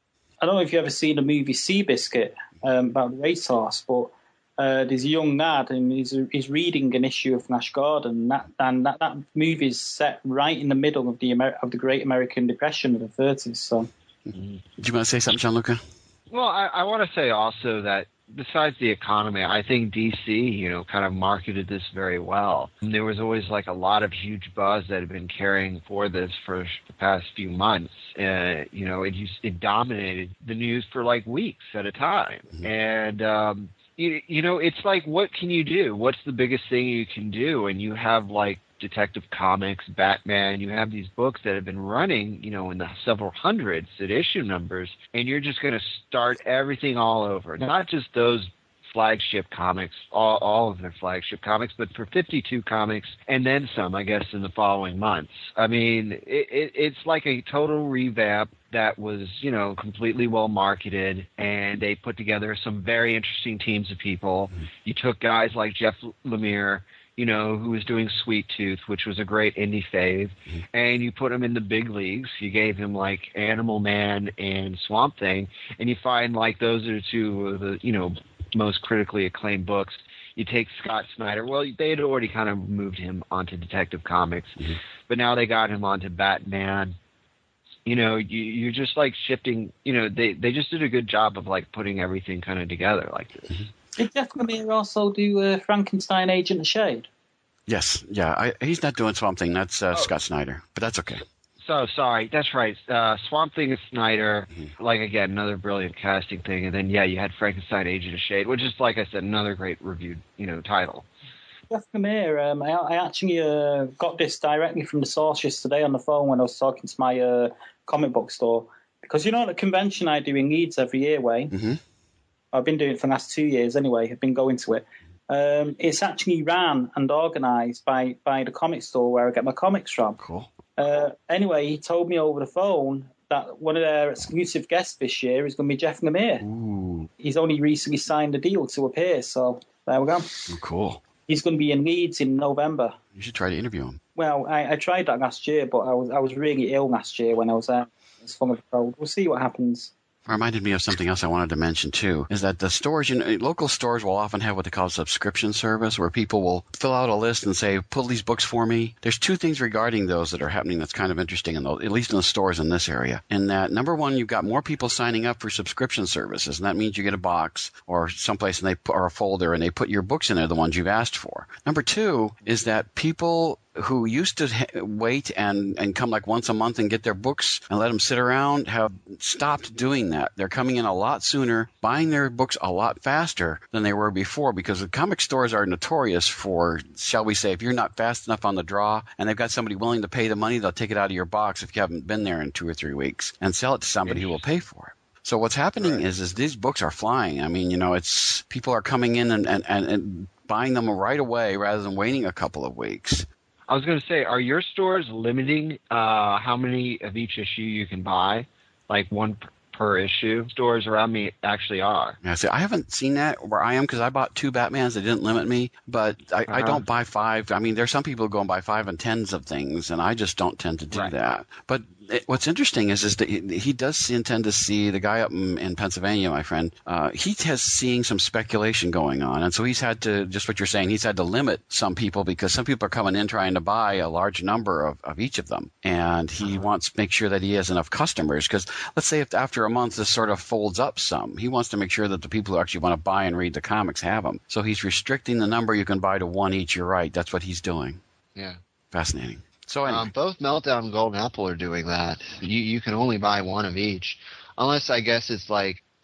I don't know if you've ever seen the movie Seabiscuit um, about the racehorse, but uh, there's a young lad and he's, he's reading an issue of Flash Gordon, and that and that, that movie is set right in the middle of the Amer- of the Great American Depression of the thirties. So, mm-hmm. Do you want to say something, Gianluca? Well, I, I want to say also that besides the economy, I think D C, you know, kind of marketed this very well. And there was always like a lot of huge buzz that had been carrying for this for the past few months. Uh, you know, it used, it dominated the news for like weeks at a time. Mm-hmm. And, um, you, you know, it's like, what can you do? What's the biggest thing you can do? And you have like Detective Comics, Batman, you have these books that have been running, you know, in the several hundreds at issue numbers, and you're just going to start everything all over. Not just those flagship comics, all, all of their flagship comics, but for fifty-two comics and then some, I guess, in the following months. I mean, it, it, it's like a total revamp that was, you know, completely well marketed, and they put together some very interesting teams of people. You took guys like Jeff Lemire, you know, who was doing Sweet Tooth, which was a great indie fave, mm-hmm. and you put him in the big leagues. You gave him, like, Animal Man and Swamp Thing, and you find, like, those are two of the, you know, most critically acclaimed books. You take Scott Snyder. Well, they had already kind of moved him onto Detective Comics, mm-hmm. but now they got him onto Batman. You know, you, you're just, like, shifting, you know, they, they just did a good job of, like, putting everything kind of together like this. Mm-hmm. Did Jeff Lemire also do uh, Frankenstein Agent of Shade? Yes, yeah. I, he's not doing Swamp Thing. That's uh, oh. Scott Snyder, but that's okay. So, sorry. That's right. Uh, Swamp Thing is Snyder. Mm-hmm. Like, again, another brilliant casting thing. And then, yeah, you had Frankenstein Agent of Shade, which is, like I said, another great reviewed, you know, title. Jeff Lemire, um, I, I actually uh, got this directly from the source yesterday on the phone when I was talking to my uh, comic book store. Because, you know, at the convention I do in Leeds every year, Wayne, mm-hmm. I've been doing it for the last two years anyway. I've been going to it. Um, it's actually ran and organised by, by the comic store where I get my comics from. Cool. Uh, anyway, he told me over the phone that one of their exclusive guests this year is going to be Jeff Lemire. Ooh. He's only recently signed a deal to appear, so there we go. Oh, cool. He's going to be in Leeds in November. You should try to interview him. Well, I, I tried that last year, but I was I was really ill last year when I was there. It's full of cold. We'll see what happens. It reminded me of something else I wanted to mention, too, is that the stores, you know, local stores will often have what they call a subscription service where people will fill out a list and say, pull these books for me. There's two things regarding those that are happening that's kind of interesting, in the, at least in the stores in this area. In that, number one, you've got more people signing up for subscription services, and that means you get a box or someplace and they put, or a folder, and they put your books in there, the ones you've asked for. Number two is that people who used to ha- wait and, and come like once a month and get their books and let them sit around have stopped doing that. They're coming in a lot sooner, buying their books a lot faster than they were before, because the comic stores are notorious for, shall we say, if you're not fast enough on the draw and they've got somebody willing to pay the money, they'll take it out of your box if you haven't been there in two or three weeks and sell it to somebody who will pay for it. So what's happening right. is, is these books are flying. I mean, you know, it's people are coming in and, and, and, and buying them right away rather than waiting a couple of weeks. I was going to say, are your stores limiting uh, how many of each issue you can buy, like one p- per issue? Stores around me actually are. Yeah, see, I haven't seen that where I am because I bought two Batmans. They didn't limit me, but I, uh-huh. I don't buy five. I mean, there's some people who go and buy five and tens of things, and I just don't tend to do right. that. But it, what's interesting is, is that he, he does intend to see the guy up in, in Pennsylvania, my friend. Uh, he has seeing some speculation going on, and so he's had to, just what you're saying, he's had to limit some people because some people are coming in trying to buy a large number of, of each of them, and he uh-huh. wants to make sure that he has enough customers. Because let's say if after a month this sort of folds up some, he wants to make sure that the people who actually want to buy and read the comics have them. So he's restricting the number you can buy to one each. You're right. That's what he's doing. Yeah. Fascinating. So anyway. um, both Meltdown and Golden Apple are doing that. You you can only buy one of each, unless I guess it's like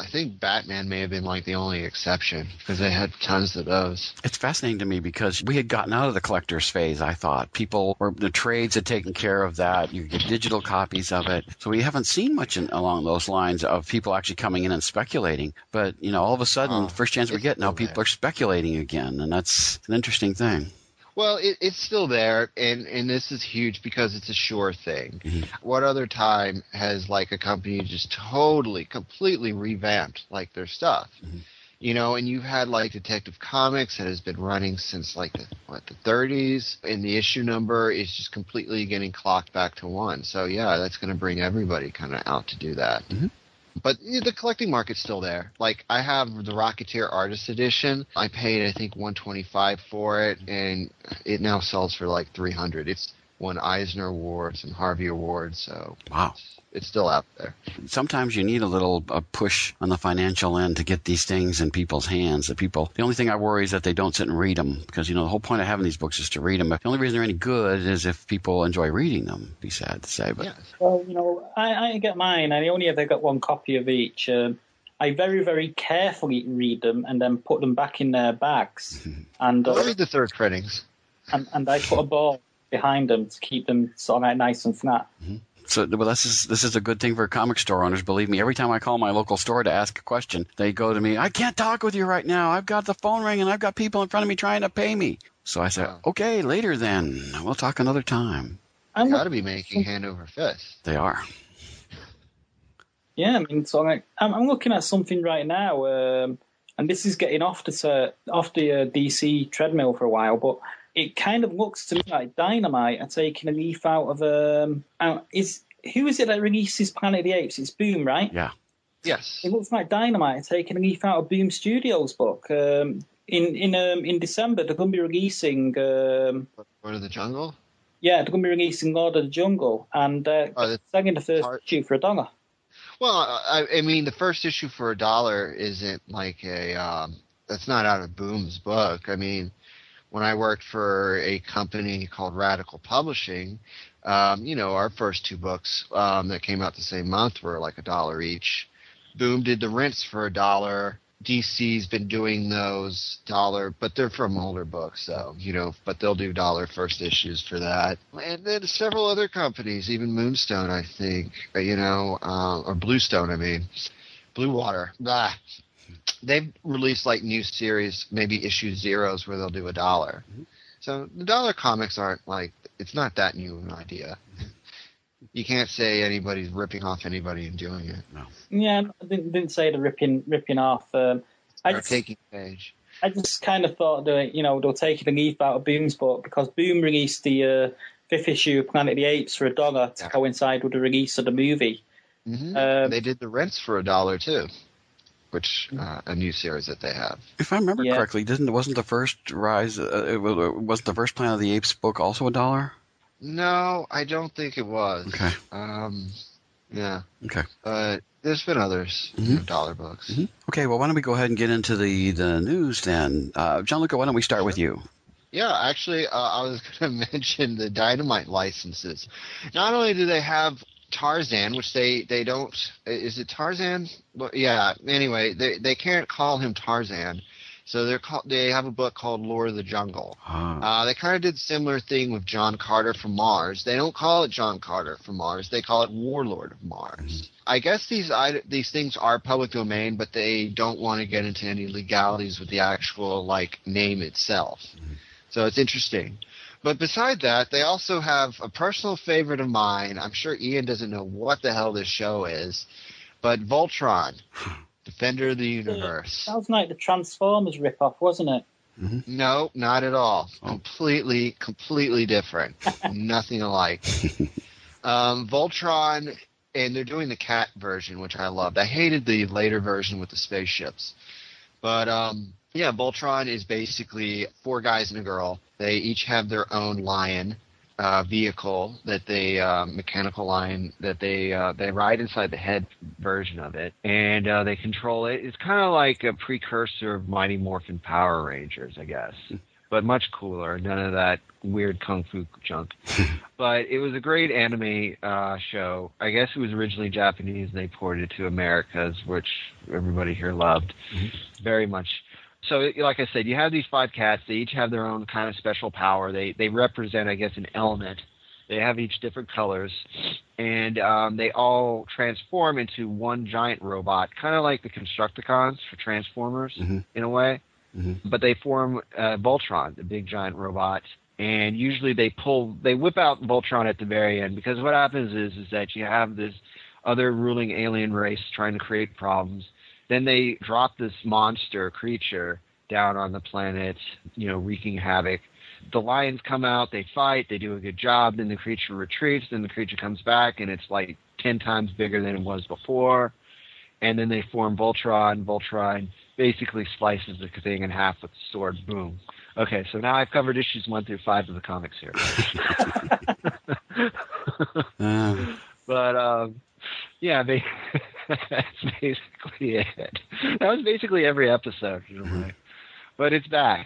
I think Batman may have been like the only exception because they had tons of those. It's fascinating to me because we had gotten out of the collector's phase, I thought. People, or the trades had taken care of that. You get digital copies of it. So we haven't seen much in, along those lines of people actually coming in and speculating. But, you know, all of a sudden, oh, first chance we get, now people there. are speculating again. And that's an interesting thing. Well, it, it's still there, and, and this is huge because it's a sure thing. Mm-hmm. What other time has, like, a company just totally, completely revamped, like, their stuff? Mm-hmm. You know, and you've had, like, Detective Comics that has been running since, like, the, what, the thirties, and the issue number is just completely getting clocked back to one. So, yeah, that's going to bring everybody kind of out to do that. Mm-hmm. But the collecting market's still there. Like, I have the Rocketeer Artist Edition. I paid, I think, one hundred twenty-five dollars for it, and it now sells for like three hundred dollars. It's won Eisner Awards and Harvey Awards, so wow. it's, it's still out there. Sometimes you need a little a push on the financial end to get these things in people's hands. The people, the only thing I worry is that they don't sit and read them, because, you know, the whole point of having these books is to read them. But the only reason they're any good is if people enjoy reading them. It'd be sad to say, but yeah. Well, you know, I, I get mine. I only ever got one copy of each. Um, I very, very carefully read them and then put them back in their bags. and uh, I'll read the third printings. And, and I put a ball behind them to keep them sort of like nice and flat. Mm-hmm. So, well, this is this is a good thing for comic store owners. Believe me, every time I call my local store to ask a question, they go to me, I can't talk with you right now. I've got the phone ringing. I've got people in front of me trying to pay me. So I said, wow. okay, later then. We'll talk another time. They got to be making hand over fist. They are. Yeah, I mean, so like, I'm, I'm looking at something right now, um, and this is getting off the, off the uh, D C treadmill for a while, but it kind of looks to me like Dynamite are taking a leaf out of um. Out, is who is it that releases Planet of the Apes? It's Boom, right? Yeah. Yes. It looks like Dynamite are taking a leaf out of Boom Studios' book. Um, in in um in December, they're going to be releasing um. Lord of the Jungle. Yeah, they're going to be releasing Lord of the Jungle, and uh, oh, selling the first part- issue for a dollar. Well, I, I mean, the first issue for a dollar isn't like a um. That's not out of Boom's book. I mean, when I worked for a company called Radical Publishing, um, you know, our first two books um, that came out the same month were like a dollar each. Boom did the Rinse for a dollar. D C's been doing those dollar, but they're from older books, so, you know, but they'll do dollar first issues for that. And then several other companies, even Moonstone, I think, you know, uh, or Bluestone, I mean, Blue Water. Blah. They've released like new series, maybe issue zeros where they'll do a dollar. Mm-hmm. So the dollar comics aren't like, it's not that new an idea. You can't say anybody's ripping off anybody and doing it. No. Yeah, I didn't, didn't say the ripping ripping off. Um, I or just, taking page. I just kind of thought that, you know, they'll take the leaf out of Boom's book because Boom released the uh, fifth issue of Planet of the Apes for a dollar to yeah. coincide with the release of the movie. Mm-hmm. Um, they did the Rents for a dollar too. Which uh, a new series that they have. If I remember yeah. correctly, didn't wasn't the first Rise? Uh, it wasn't the first Planet of the Apes book also a dollar? No, I don't think it was. Okay. Um, yeah. Okay. But there's been others, mm-hmm. you know, dollar books. Mm-hmm. Okay. Well, why don't we go ahead and get into the the news then? Uh, Gianluca, why don't we start sure. with you? Yeah, actually, uh, I was going to mention the Dynamite licenses. Not only do they have Tarzan, which they, they don't – is it Tarzan? Well, yeah, anyway, they they can't call him Tarzan. So they're call, they have a book called Lord of the Jungle. Oh. Uh, they kind of did a similar thing with John Carter from Mars. They don't call it John Carter from Mars. They call it Warlord of Mars. Mm-hmm. I guess these I, these things are public domain, but they don't want to get into any legalities with the actual, like, name itself. Mm-hmm. So it's interesting. But beside that, they also have a personal favorite of mine. I'm sure Ian doesn't know what the hell this show is, but Voltron, Defender of the Universe. That was like the Transformers ripoff, wasn't it? Mm-hmm. No, not at all. Oh. Completely, completely different. Nothing alike. Um, Voltron, and they're doing the cat version, which I loved. I hated the later version with the spaceships. But, um, yeah, Voltron is basically four guys and a girl. They each have their own lion uh, vehicle that they uh, mechanical lion that they uh, they ride inside the head version of it, and uh, they control it. It's kind of like a precursor of Mighty Morphin Power Rangers, I guess. but much cooler. None of that weird kung fu junk. But it was a great anime uh, show. I guess it was originally Japanese, and they ported it to Americas, which everybody here loved mm-hmm. very much. So, like I said, you have these five cats. They each have their own kind of special power. They they represent, I guess, an element. They have each different colors, and um, they all transform into one giant robot, kind of like the Constructicons for Transformers mm-hmm. in a way. Mm-hmm. But they form uh, Voltron, the big giant robot, and usually they pull, they whip out Voltron at the very end, because what happens is is that you have this other ruling alien race trying to create problems. Then they drop this monster creature down on the planet, you know, wreaking havoc. The lions come out, they fight, they do a good job, then the creature retreats, then the creature comes back, and it's like ten times bigger than it was before. And then they form Voltron. Voltron basically slices the thing in half with the sword. Boom. Okay, so now I've covered issues one through five of the comics here. um. But, um, yeah, they, that's basically it. That was basically every episode, in a way. But it's back.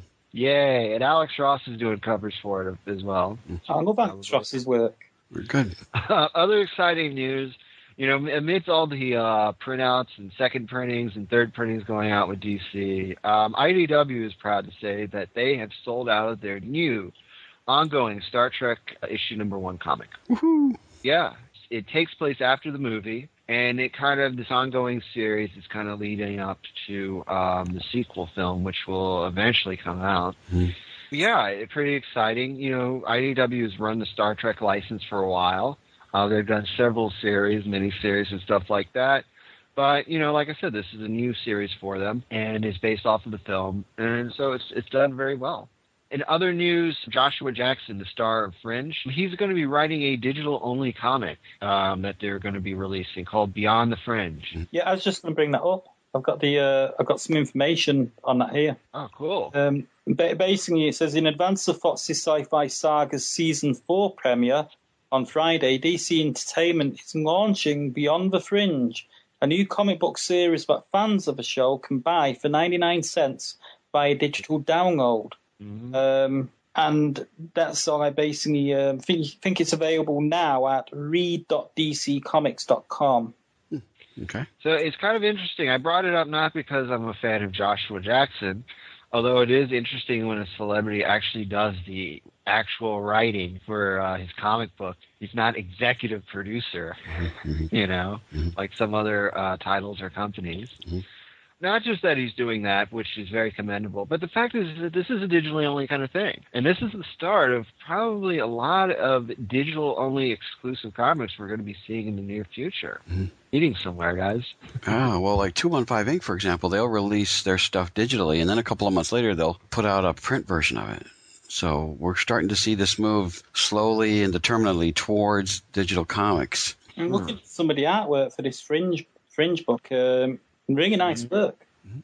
Yay, and Alex Ross is doing covers for it as well. I love Alex Ross's work. We're good. Uh, other exciting news, you know, amidst all the uh, printouts and second printings and third printings going out with D C, um, I D W is proud to say that they have sold out of their new ongoing Star Trek issue number one comic. Woohoo! Yeah, it takes place after the movie. And it kind of, this ongoing series is kind of leading up to um, the sequel film, which will eventually come out. Mm-hmm. Yeah, it's pretty exciting. You know, I D W has run the Star Trek license for a while. Uh, they've done several series, miniseries, and stuff like that. But, you know, like I said, this is a new series for them, and it's based off of the film. And so it's it's done very well. In other news, Joshua Jackson, the star of Fringe, he's going to be writing a digital-only comic um, that they're going to be releasing called Beyond the Fringe. Yeah, I was just going to bring that up. I've got the uh, I've got some information on that here. Oh, cool. Um, basically, it says in advance of Fox's Sci-Fi Saga's season four premiere on Friday, D C Entertainment is launching Beyond the Fringe, a new comic book series that fans of the show can buy for ninety-nine cents via digital download. Mm-hmm. Um, and that's all I basically uh, think, think it's available now at read dot d c comics dot com. Okay. So it's kind of interesting. I brought it up not because I'm a fan of Joshua Jackson, although it is interesting when a celebrity actually does the actual writing for uh, his comic book. He's not executive producer, mm-hmm. you know, mm-hmm. like some other uh, titles or companies. Mm-hmm. Not just that he's doing that, which is very commendable, but the fact is that this is a digitally only kind of thing. And this is the start of probably a lot of digital-only exclusive comics we're going to be seeing in the near future. Mm-hmm. Eating somewhere, guys. Oh, well, like two one five Incorporated, for example, they'll release their stuff digitally, and then a couple of months later, they'll put out a print version of it. So we're starting to see this move slowly and determinedly towards digital comics. I'm looking at some of the artwork for this Fringe Fringe book. Um, really nice mm-hmm. book.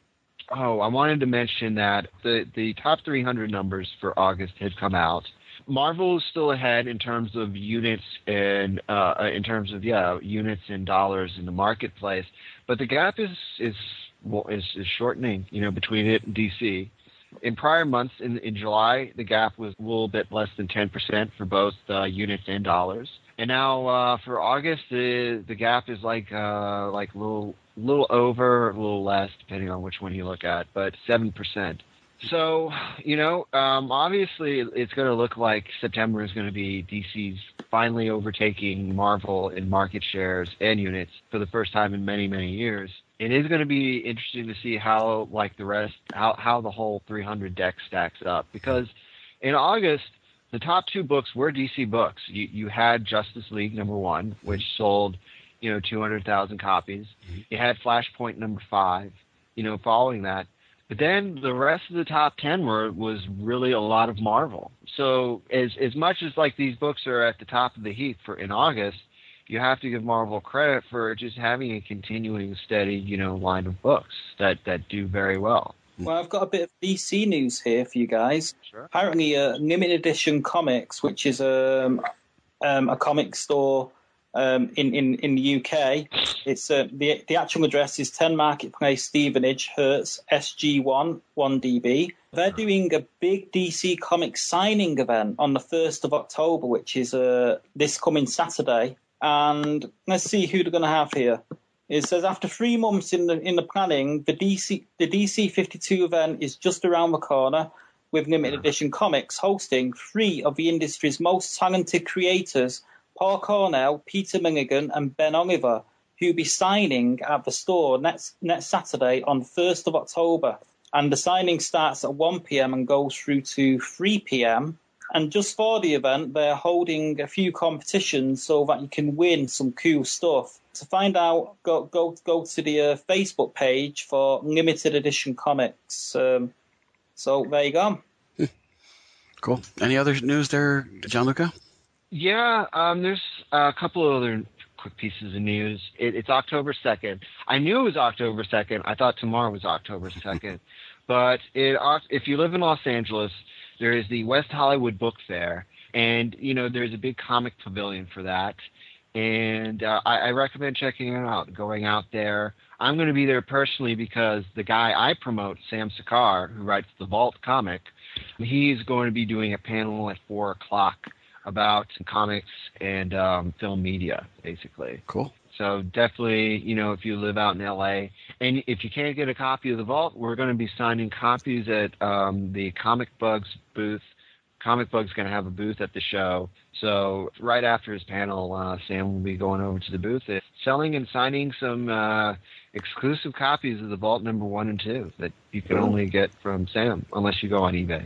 Oh, I wanted to mention that the, the top three hundred numbers for August had come out. Marvel is still ahead in terms of units and uh, in terms of yeah units and dollars in the marketplace, but the gap is is well, is, is shortening. You know, between it and D C. In prior months, in in July, the gap was a little bit less than ten percent for both uh, units and dollars. And now uh, for August, the the gap is like uh, like a little little over, a little less, depending on which one you look at, but seven percent. So, you know, um, obviously it's going to look like September is going to be D C's finally overtaking Marvel in market shares and units for the first time in many, many years. It is going to be interesting to see how, like the rest, how, how the whole three hundred deck stacks up. Because in August, the top two books were D C books. You, you had Justice League number one, which sold, you know, two hundred thousand copies. You had Flashpoint number five, you know, following that. But then the rest of the top ten were was really a lot of Marvel. So as as much as like these books are at the top of the heap for in August, you have to give Marvel credit for just having a continuing steady, you know, line of books that, that do very well. Well, I've got a bit of D C news here for you guys. Sure. Apparently, uh, Limited Edition Comics, which is um, um, a comic store um, in, in, in the U K. It's uh, the the actual address is ten Marketplace, Stevenage, Hertz, S G one, one D B. They're doing a big D C Comics signing event on the first of October, which is uh, this coming Saturday. And let's see who they're going to have here. It says after three months in the in the planning, the D C the D C fifty-two event is just around the corner, with limited edition comics hosting three of the industry's most talented creators, Paul Cornell, Peter Milligan, and Ben Oliver, who'll be signing at the store next next Saturday on the first of October. And the signing starts at one p.m. and goes through to three p.m. And just for the event, they're holding a few competitions so that you can win some cool stuff. To find out, go go go to the uh, Facebook page for limited edition comics. Um, so there you go. Cool. Any other news there, Gianluca? Yeah, um, there's a couple of other quick pieces of news. It, it's October second. I knew it was October second. I thought tomorrow was October second. But it, if you live in Los Angeles, there is the West Hollywood Book Fair, and, you know, there's a big comic pavilion for that. And uh, I, I recommend checking it out, going out there. I'm going to be there personally because the guy I promote, Sam Sakar, who writes the Vault comic, he's going to be doing a panel at four o'clock about comics and um, film media, basically. Cool. So definitely, you know, if you live out in L A, and if you can't get a copy of the Vault, we're going to be signing copies at um, the Comic Bugs booth. Comic Bug's going to have a booth at the show. So right after his panel, uh, Sam will be going over to the booth, and selling and signing some uh, exclusive copies of the Vault number one and two that you can only get from Sam, unless you go on eBay.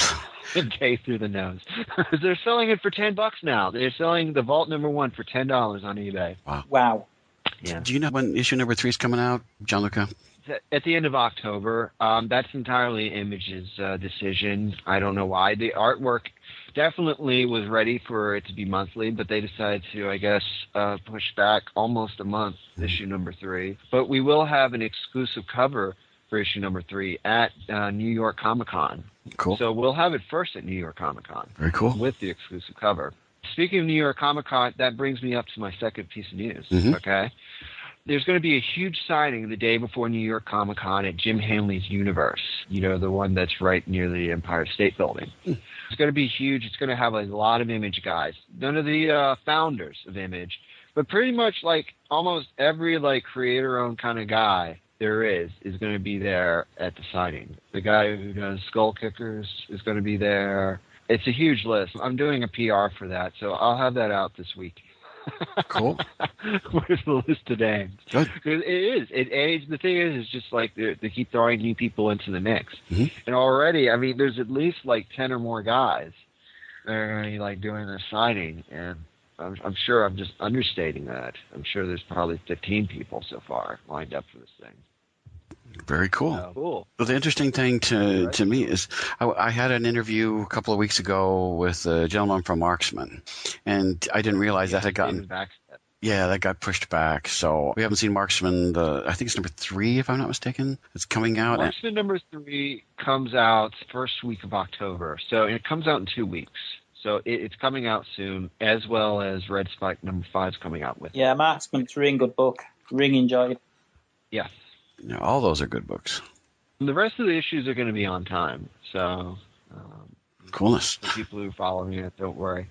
And pay through the nose. They're selling it for ten bucks now. They're selling the Vault number one for ten dollars on eBay. Wow. Wow. Yeah. Do you know when issue number three is coming out, Gianluca? At the end of October. Um, that's entirely Image's uh, decision. I don't know why. The artwork definitely was ready for it to be monthly, but they decided to, I guess, uh, push back almost a month, issue number three. But we will have an exclusive cover for issue number three at uh, New York Comic Con. Cool. So we'll have it first at New York Comic Con. Very cool. With the exclusive cover. Speaking of New York Comic Con, that brings me up to my second piece of news. Mm-hmm. Okay. There's going to be a huge signing the day before New York Comic Con at Jim Hanley's Universe. You know, the one that's right near the Empire State Building. Mm. It's going to be huge. It's going to have a lot of Image guys. None of the uh, founders of Image, but pretty much like almost every like creator-owned kind of guy there is is going to be there at the signing. The guy who does Skull Kickers is going to be there. It's a huge list. I'm doing a P R for that, so I'll have that out this week. Cool. Where's the list of names? Good. It is. It, it, the thing is, it's just like they, they keep throwing new people into the mix. Mm-hmm. And already, I mean, there's at least like ten or more guys that are going to be like doing this signing, and I'm, I'm sure I'm just understating that. I'm sure there's probably fifteen people so far lined up for this thing. Very cool. Oh, cool. Well, the interesting thing to to me is I, I had an interview a couple of weeks ago with a gentleman from Marksman, and I didn't realize that had gotten yeah that got pushed back. So we haven't seen Marksman. The I think it's number three, if I'm not mistaken. It's coming out. Marksman number three comes out first week of October, so it comes out in two weeks. So it, it's coming out soon, as well as Red Spike number five is coming out with. Yeah, Marksman's a really good book. Really enjoyed. Yes. Yeah, all those are good books. And the rest of the issues are going to be on time, so um, coolness. The people who are following it, don't worry.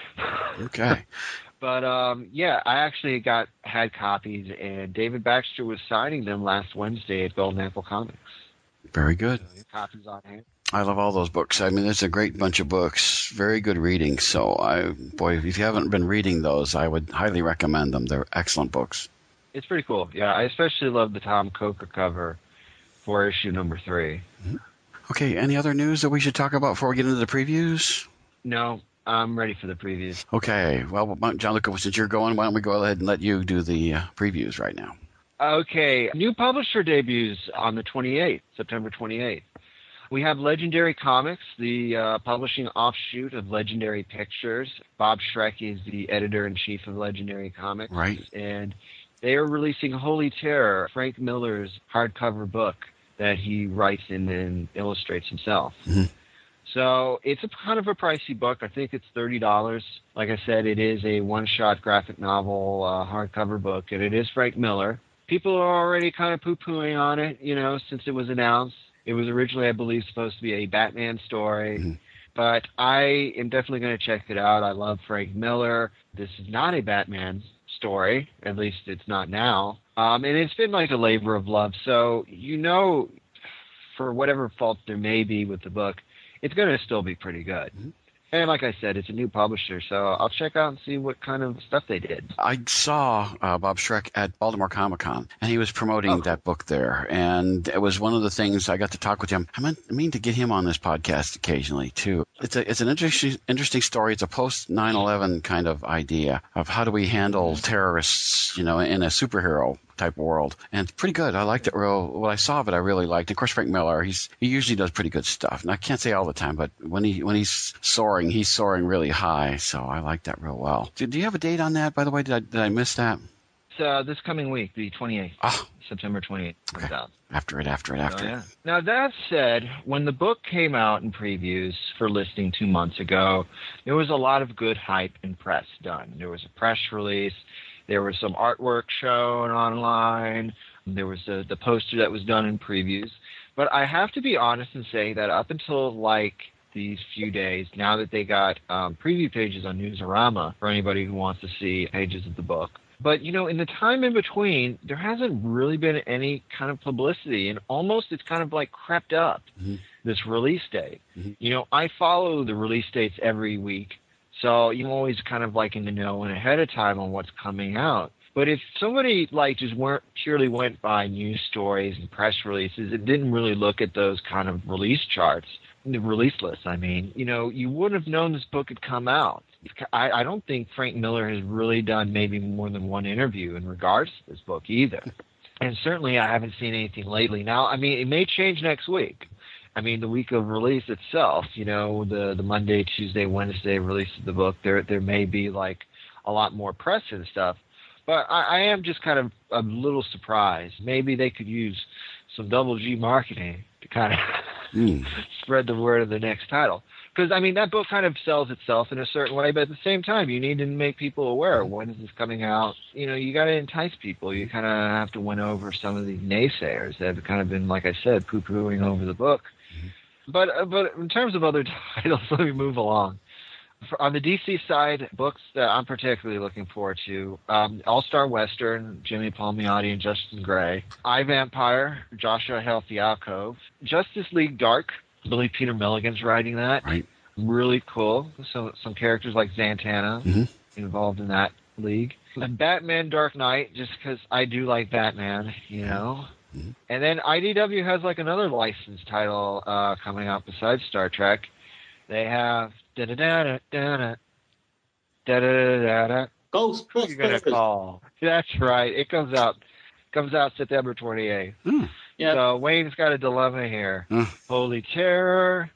Okay. But um, yeah, I actually got had copies, and David Baxter was signing them last Wednesday at Golden Apple Comics. Very good. So copies on hand. I love all those books. I mean, it's a great bunch of books. Very good reading. So, I boy, if you haven't been reading those, I would highly recommend them. They're excellent books. It's pretty cool. Yeah, I especially love the Tom Coker cover for issue number three. Okay, any other news that we should talk about before we get into the previews? No, I'm ready for the previews. Okay, well, Gianluca, since you're going, why don't we go ahead and let you do the uh, previews right now? Okay, new publisher debuts on the twenty-eighth, September twenty-eighth. We have Legendary Comics, the uh, publishing offshoot of Legendary Pictures. Bob Schreck is the editor-in-chief of Legendary Comics. Right. And they are releasing Holy Terror, Frank Miller's hardcover book that he writes and then illustrates himself. Mm-hmm. So it's a kind of a pricey book. I think it's thirty dollars. Like I said, it is a one-shot graphic novel uh, hardcover book, and it is Frank Miller. People are already kind of poo-pooing on it, you know, since it was announced. It was originally, I believe, supposed to be a Batman story. Mm-hmm. But I am definitely going to check it out. I love Frank Miller. This is not a Batman story. At least it's not now. Um, and it's been like a labor of love. So, you know, for whatever faults there may be with the book, it's going to still be pretty good. Mm-hmm. And like I said, it's a new publisher, so I'll check out and see what kind of stuff they did. I saw uh, Bob Schreck at Baltimore Comic Con, and he was promoting oh. that book there. And it was one of the things I got to talk with him. I, meant, I mean to get him on this podcast occasionally, too. It's a it's an interesting interesting story. It's a post nine eleven kind of idea of how do we handle terrorists, you know, in a superhero type world. And it's pretty good. I liked it real. What I saw of it, I really liked. Of course, Frank Miller, he's he usually does pretty good stuff. And I can't say all the time, but when he when he's soaring, he's soaring really high. So I like that real well. Do, do you have a date on that, by the way? Did I, did I miss that? It's uh, this coming week, the twenty-eighth. Oh. September twenty-eighth. Okay. After it, after it, after oh, yeah. it. Now, that said, when the book came out in previews for listing two months ago, there was a lot of good hype and press done. There was a press release. There was some artwork shown online. There was a, the poster that was done in previews. But I have to be honest and say that up until, like, these few days, now that they got um, preview pages on Newsarama for anybody who wants to see pages of the book, but, you know, in the time in between, there hasn't really been any kind of publicity, and almost it's kind of like crept up, mm-hmm. this release date. Mm-hmm. You know, I follow the release dates every week, so you're always kind of like in the know and ahead of time on what's coming out. But if somebody, like, just weren't purely went by news stories and press releases and didn't really look at those kind of release charts, the release lists, I mean, you know, you wouldn't have known this book had come out. I, I don't think Frank Miller has really done maybe more than one interview in regards to this book either. And certainly I haven't seen anything lately. Now, I mean, it may change next week. I mean, the week of release itself, you know, the, the Monday, Tuesday, Wednesday release of the book, there there may be like a lot more press and stuff. But I, I am just kind of a little surprised. Maybe they could use some double G marketing to kind of mm. spread the word of the next title. Because, I mean, that book kind of sells itself in a certain way, but at the same time, you need to make people aware. When is this coming out? You know, you got to entice people. You kind of have to win over some of these naysayers that have kind of been, like I said, poo-pooing over the book. Mm-hmm. But uh, but in terms of other titles, let me move along. For, on the D C side, books that I'm particularly looking forward to, um, All-Star Western, Jimmy Palmiotti and Justin Gray, iVampire, Joshua Haley-Alcove, Justice League Dark, I believe Peter Milligan's writing that. Right. Really cool. So some characters like Zatanna mm-hmm. involved in that league. And Batman Dark Knight, just because I do like Batman, you know. Mm-hmm. And then I D W has like another licensed title uh, coming out besides Star Trek. They have da da da da da da da da da. Ghostbusters. Who you gonna call? That's right. It comes out comes out September twenty-eighth. Mm. Yeah. So Wayne's got a dilemma here. Mm. Holy Terror,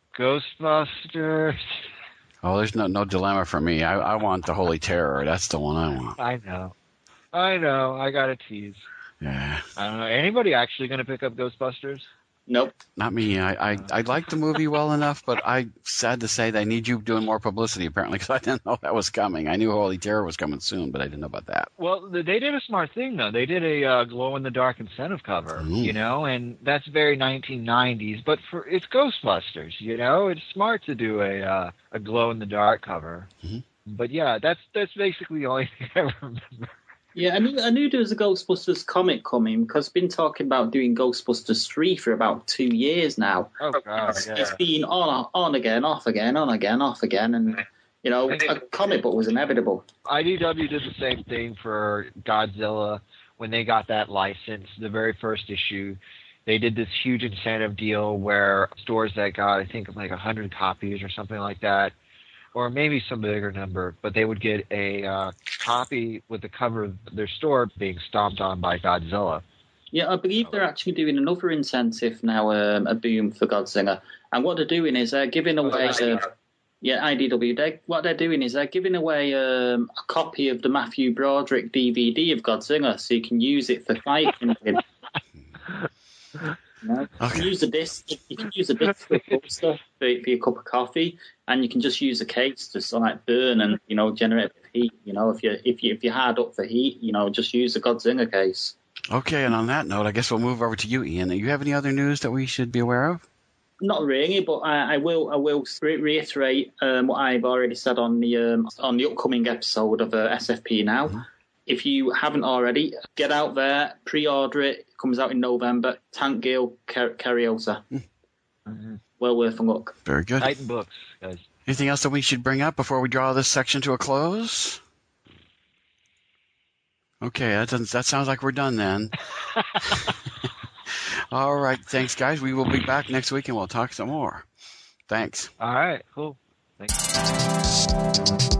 Ghostbusters. Oh, there's no no dilemma for me. I, I want the Holy Terror. That's the one I want. I know. I know. I got to tease. Yeah. I don't know. Anybody actually going to pick up Ghostbusters? Nope. Not me. I, I, I like the movie well enough, but I sad to say they need you doing more publicity, apparently, because I didn't know that was coming. I knew Holy Terror was coming soon, but I didn't know about that. Well, they did a smart thing, though. They did a uh, glow-in-the-dark incentive cover, mm. you know, and that's very nineteen nineties, but for it's Ghostbusters, you know. It's smart to do a uh, a glow-in-the-dark cover. Mm-hmm. But, yeah, that's that's basically the only thing I remember. Yeah, I knew, I knew there was a Ghostbusters comic coming because I've been talking about doing Ghostbusters three for about two years now. Oh, God, it's, yeah. it's been on, on again, off again, on again, off again, and, you know, a comic book was inevitable. I D W did the same thing for Godzilla when they got that license, the very first issue. They did this huge incentive deal where stores that got, I think, like one hundred copies or something like that, or maybe some bigger number, but they would get a uh, copy with the cover of their store being stomped on by Godzilla. Yeah, I believe they're actually doing another incentive now, um, a boom for Godzilla. And what they're doing is they're giving away... Uh, yeah, I D W. They, what they're doing is they're giving away um, a copy of the Matthew Broderick D V D of Godzilla, so you can use it for fighting with. No? You can use a disc. You can use a disc for a toaster for, for your cup of coffee, and you can just use a case to sort of like burn and you know generate heat. You know, if you if you if you're hard up for heat, you know, just use the Godzinger case. Okay, and on that note, I guess we'll move over to you, Ian. Do you have any other news that we should be aware of? Not really, but I, I will. I will re- reiterate um, what I've already said on the um, on the upcoming episode of uh, S F P Now. Mm-hmm. If you haven't already, get out there, pre-order it. It comes out in November. Tank Girl Car- Cariosa. Mm-hmm. Well worth a look. Very good. Titan books, guys. Anything else that we should bring up before we draw this section to a close? Okay, that doesn't. That sounds like we're done then. All right, thanks, guys. We will be back next week and we'll talk some more. Thanks. All right, cool. Thanks.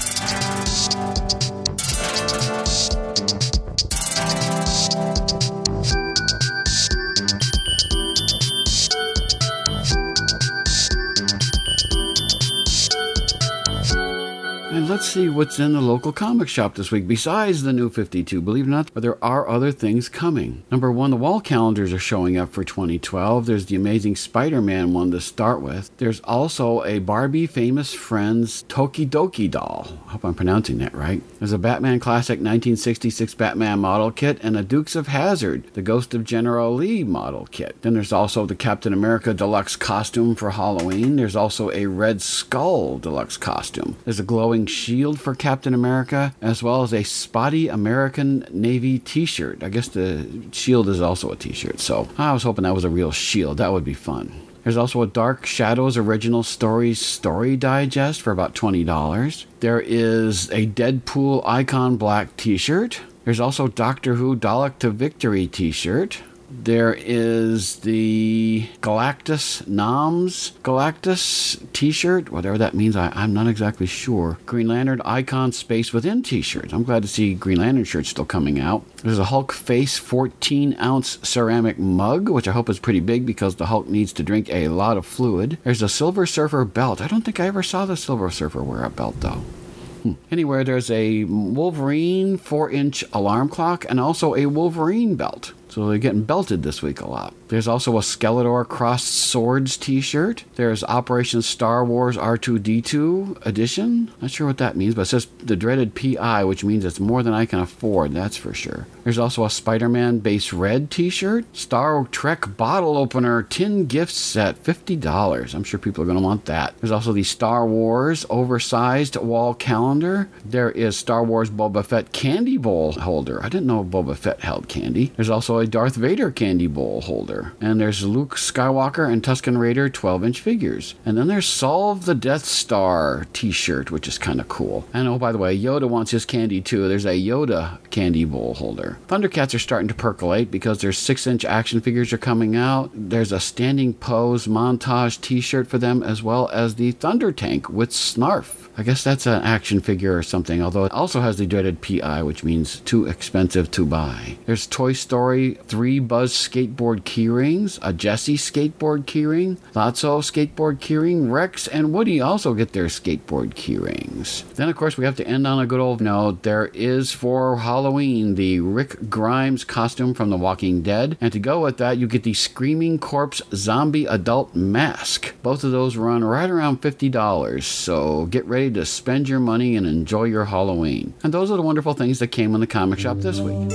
And let's see what's in the local comic shop this week, besides the new fifty-two. Believe it or not, but there are other things coming. Number one, the wall calendars are showing up for twenty twelve. There's the Amazing Spider-Man one to start with. There's also a Barbie Famous Friends Tokidoki doll. I hope I'm pronouncing that right. There's a Batman Classic nineteen sixty-six Batman model kit and a Dukes of Hazzard, the Ghost of General Lee model kit. Then there's also the Captain America Deluxe costume for Halloween. There's also a Red Skull Deluxe costume. There's a glowing shield for Captain America, as well as a spotty American Navy t-shirt. I guess the shield is also a t-shirt, so I was hoping that was a real shield. That would be fun. There's also a Dark Shadows Original Stories Story Digest for about twenty dollars. There is a Deadpool Icon Black t-shirt. There's also Doctor Who Dalek to Victory t-shirt. There is the Galactus Noms Galactus t-shirt, whatever that means, I, I'm not exactly sure. Green Lantern Icon Space Within t-shirt. I'm glad to see Green Lantern shirts still coming out. There's a Hulk Face fourteen ounce ceramic mug, which I hope is pretty big because the Hulk needs to drink a lot of fluid. There's a Silver Surfer belt. I don't think I ever saw the Silver Surfer wear a belt, though. Anywhere, there's a Wolverine four inch alarm clock and also a Wolverine belt. So they're getting belted this week a lot. There's also a Skeletor Crossed Swords t-shirt. There's Operation Star Wars R two D two edition. Not sure what that means, but it says the dreaded P I, which means it's more than I can afford, that's for sure. There's also a Spider-Man Base Red t-shirt. Star Trek Bottle Opener Tin Gift Set, fifty dollars. I'm sure people are going to want that. There's also the Star Wars Oversized Wall Calendar. There is Star Wars Boba Fett Candy Bowl Holder. I didn't know Boba Fett held candy. There's also a Darth Vader Candy Bowl Holder. And there's Luke Skywalker and Tusken Raider twelve inch figures. And then there's Solve the Death Star t-shirt, which is kind of cool. And oh, by the way, Yoda wants his candy too. There's a Yoda Candy Bowl Holder. Thundercats are starting to percolate because their six inch action figures are coming out. There's a Standing Pose montage t-shirt for them, as well as the Thunder Tank with Snarf. I guess that's an action figure or something, although it also has the dreaded P I, which means too expensive to buy. There's Toy Story three Buzz skateboard keyrings, a Jessie skateboard keyring, Lotso skateboard keyring, Rex and Woody also get their skateboard keyrings. Then, of course, we have to end on a good old note. There is for Halloween the Rick Grimes costume from The Walking Dead, and to go with that, you get the Screaming Corpse Zombie Adult Mask. Both of those run right around fifty dollars, so get ready to spend your money and enjoy your Halloween. And those are the wonderful things that came in the comic shop this week.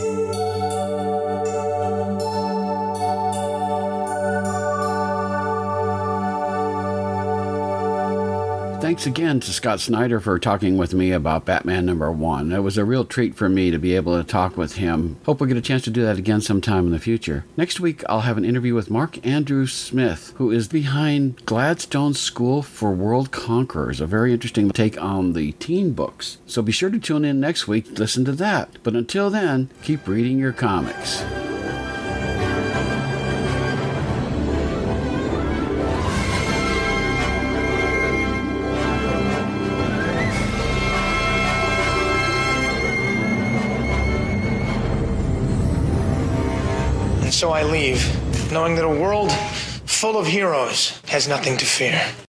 Thanks again to Scott Snyder for talking with me about Batman number one. It was a real treat for me to be able to talk with him. Hope we'll get a chance to do that again sometime in the future. Next week, I'll have an interview with Mark Andrew Smith, who is behind Gladstone School for World Conquerors, a very interesting take on the teen books. So be sure to tune in next week to listen to that. But until then, keep reading your comics. So I leave, knowing that a world full of heroes has nothing to fear.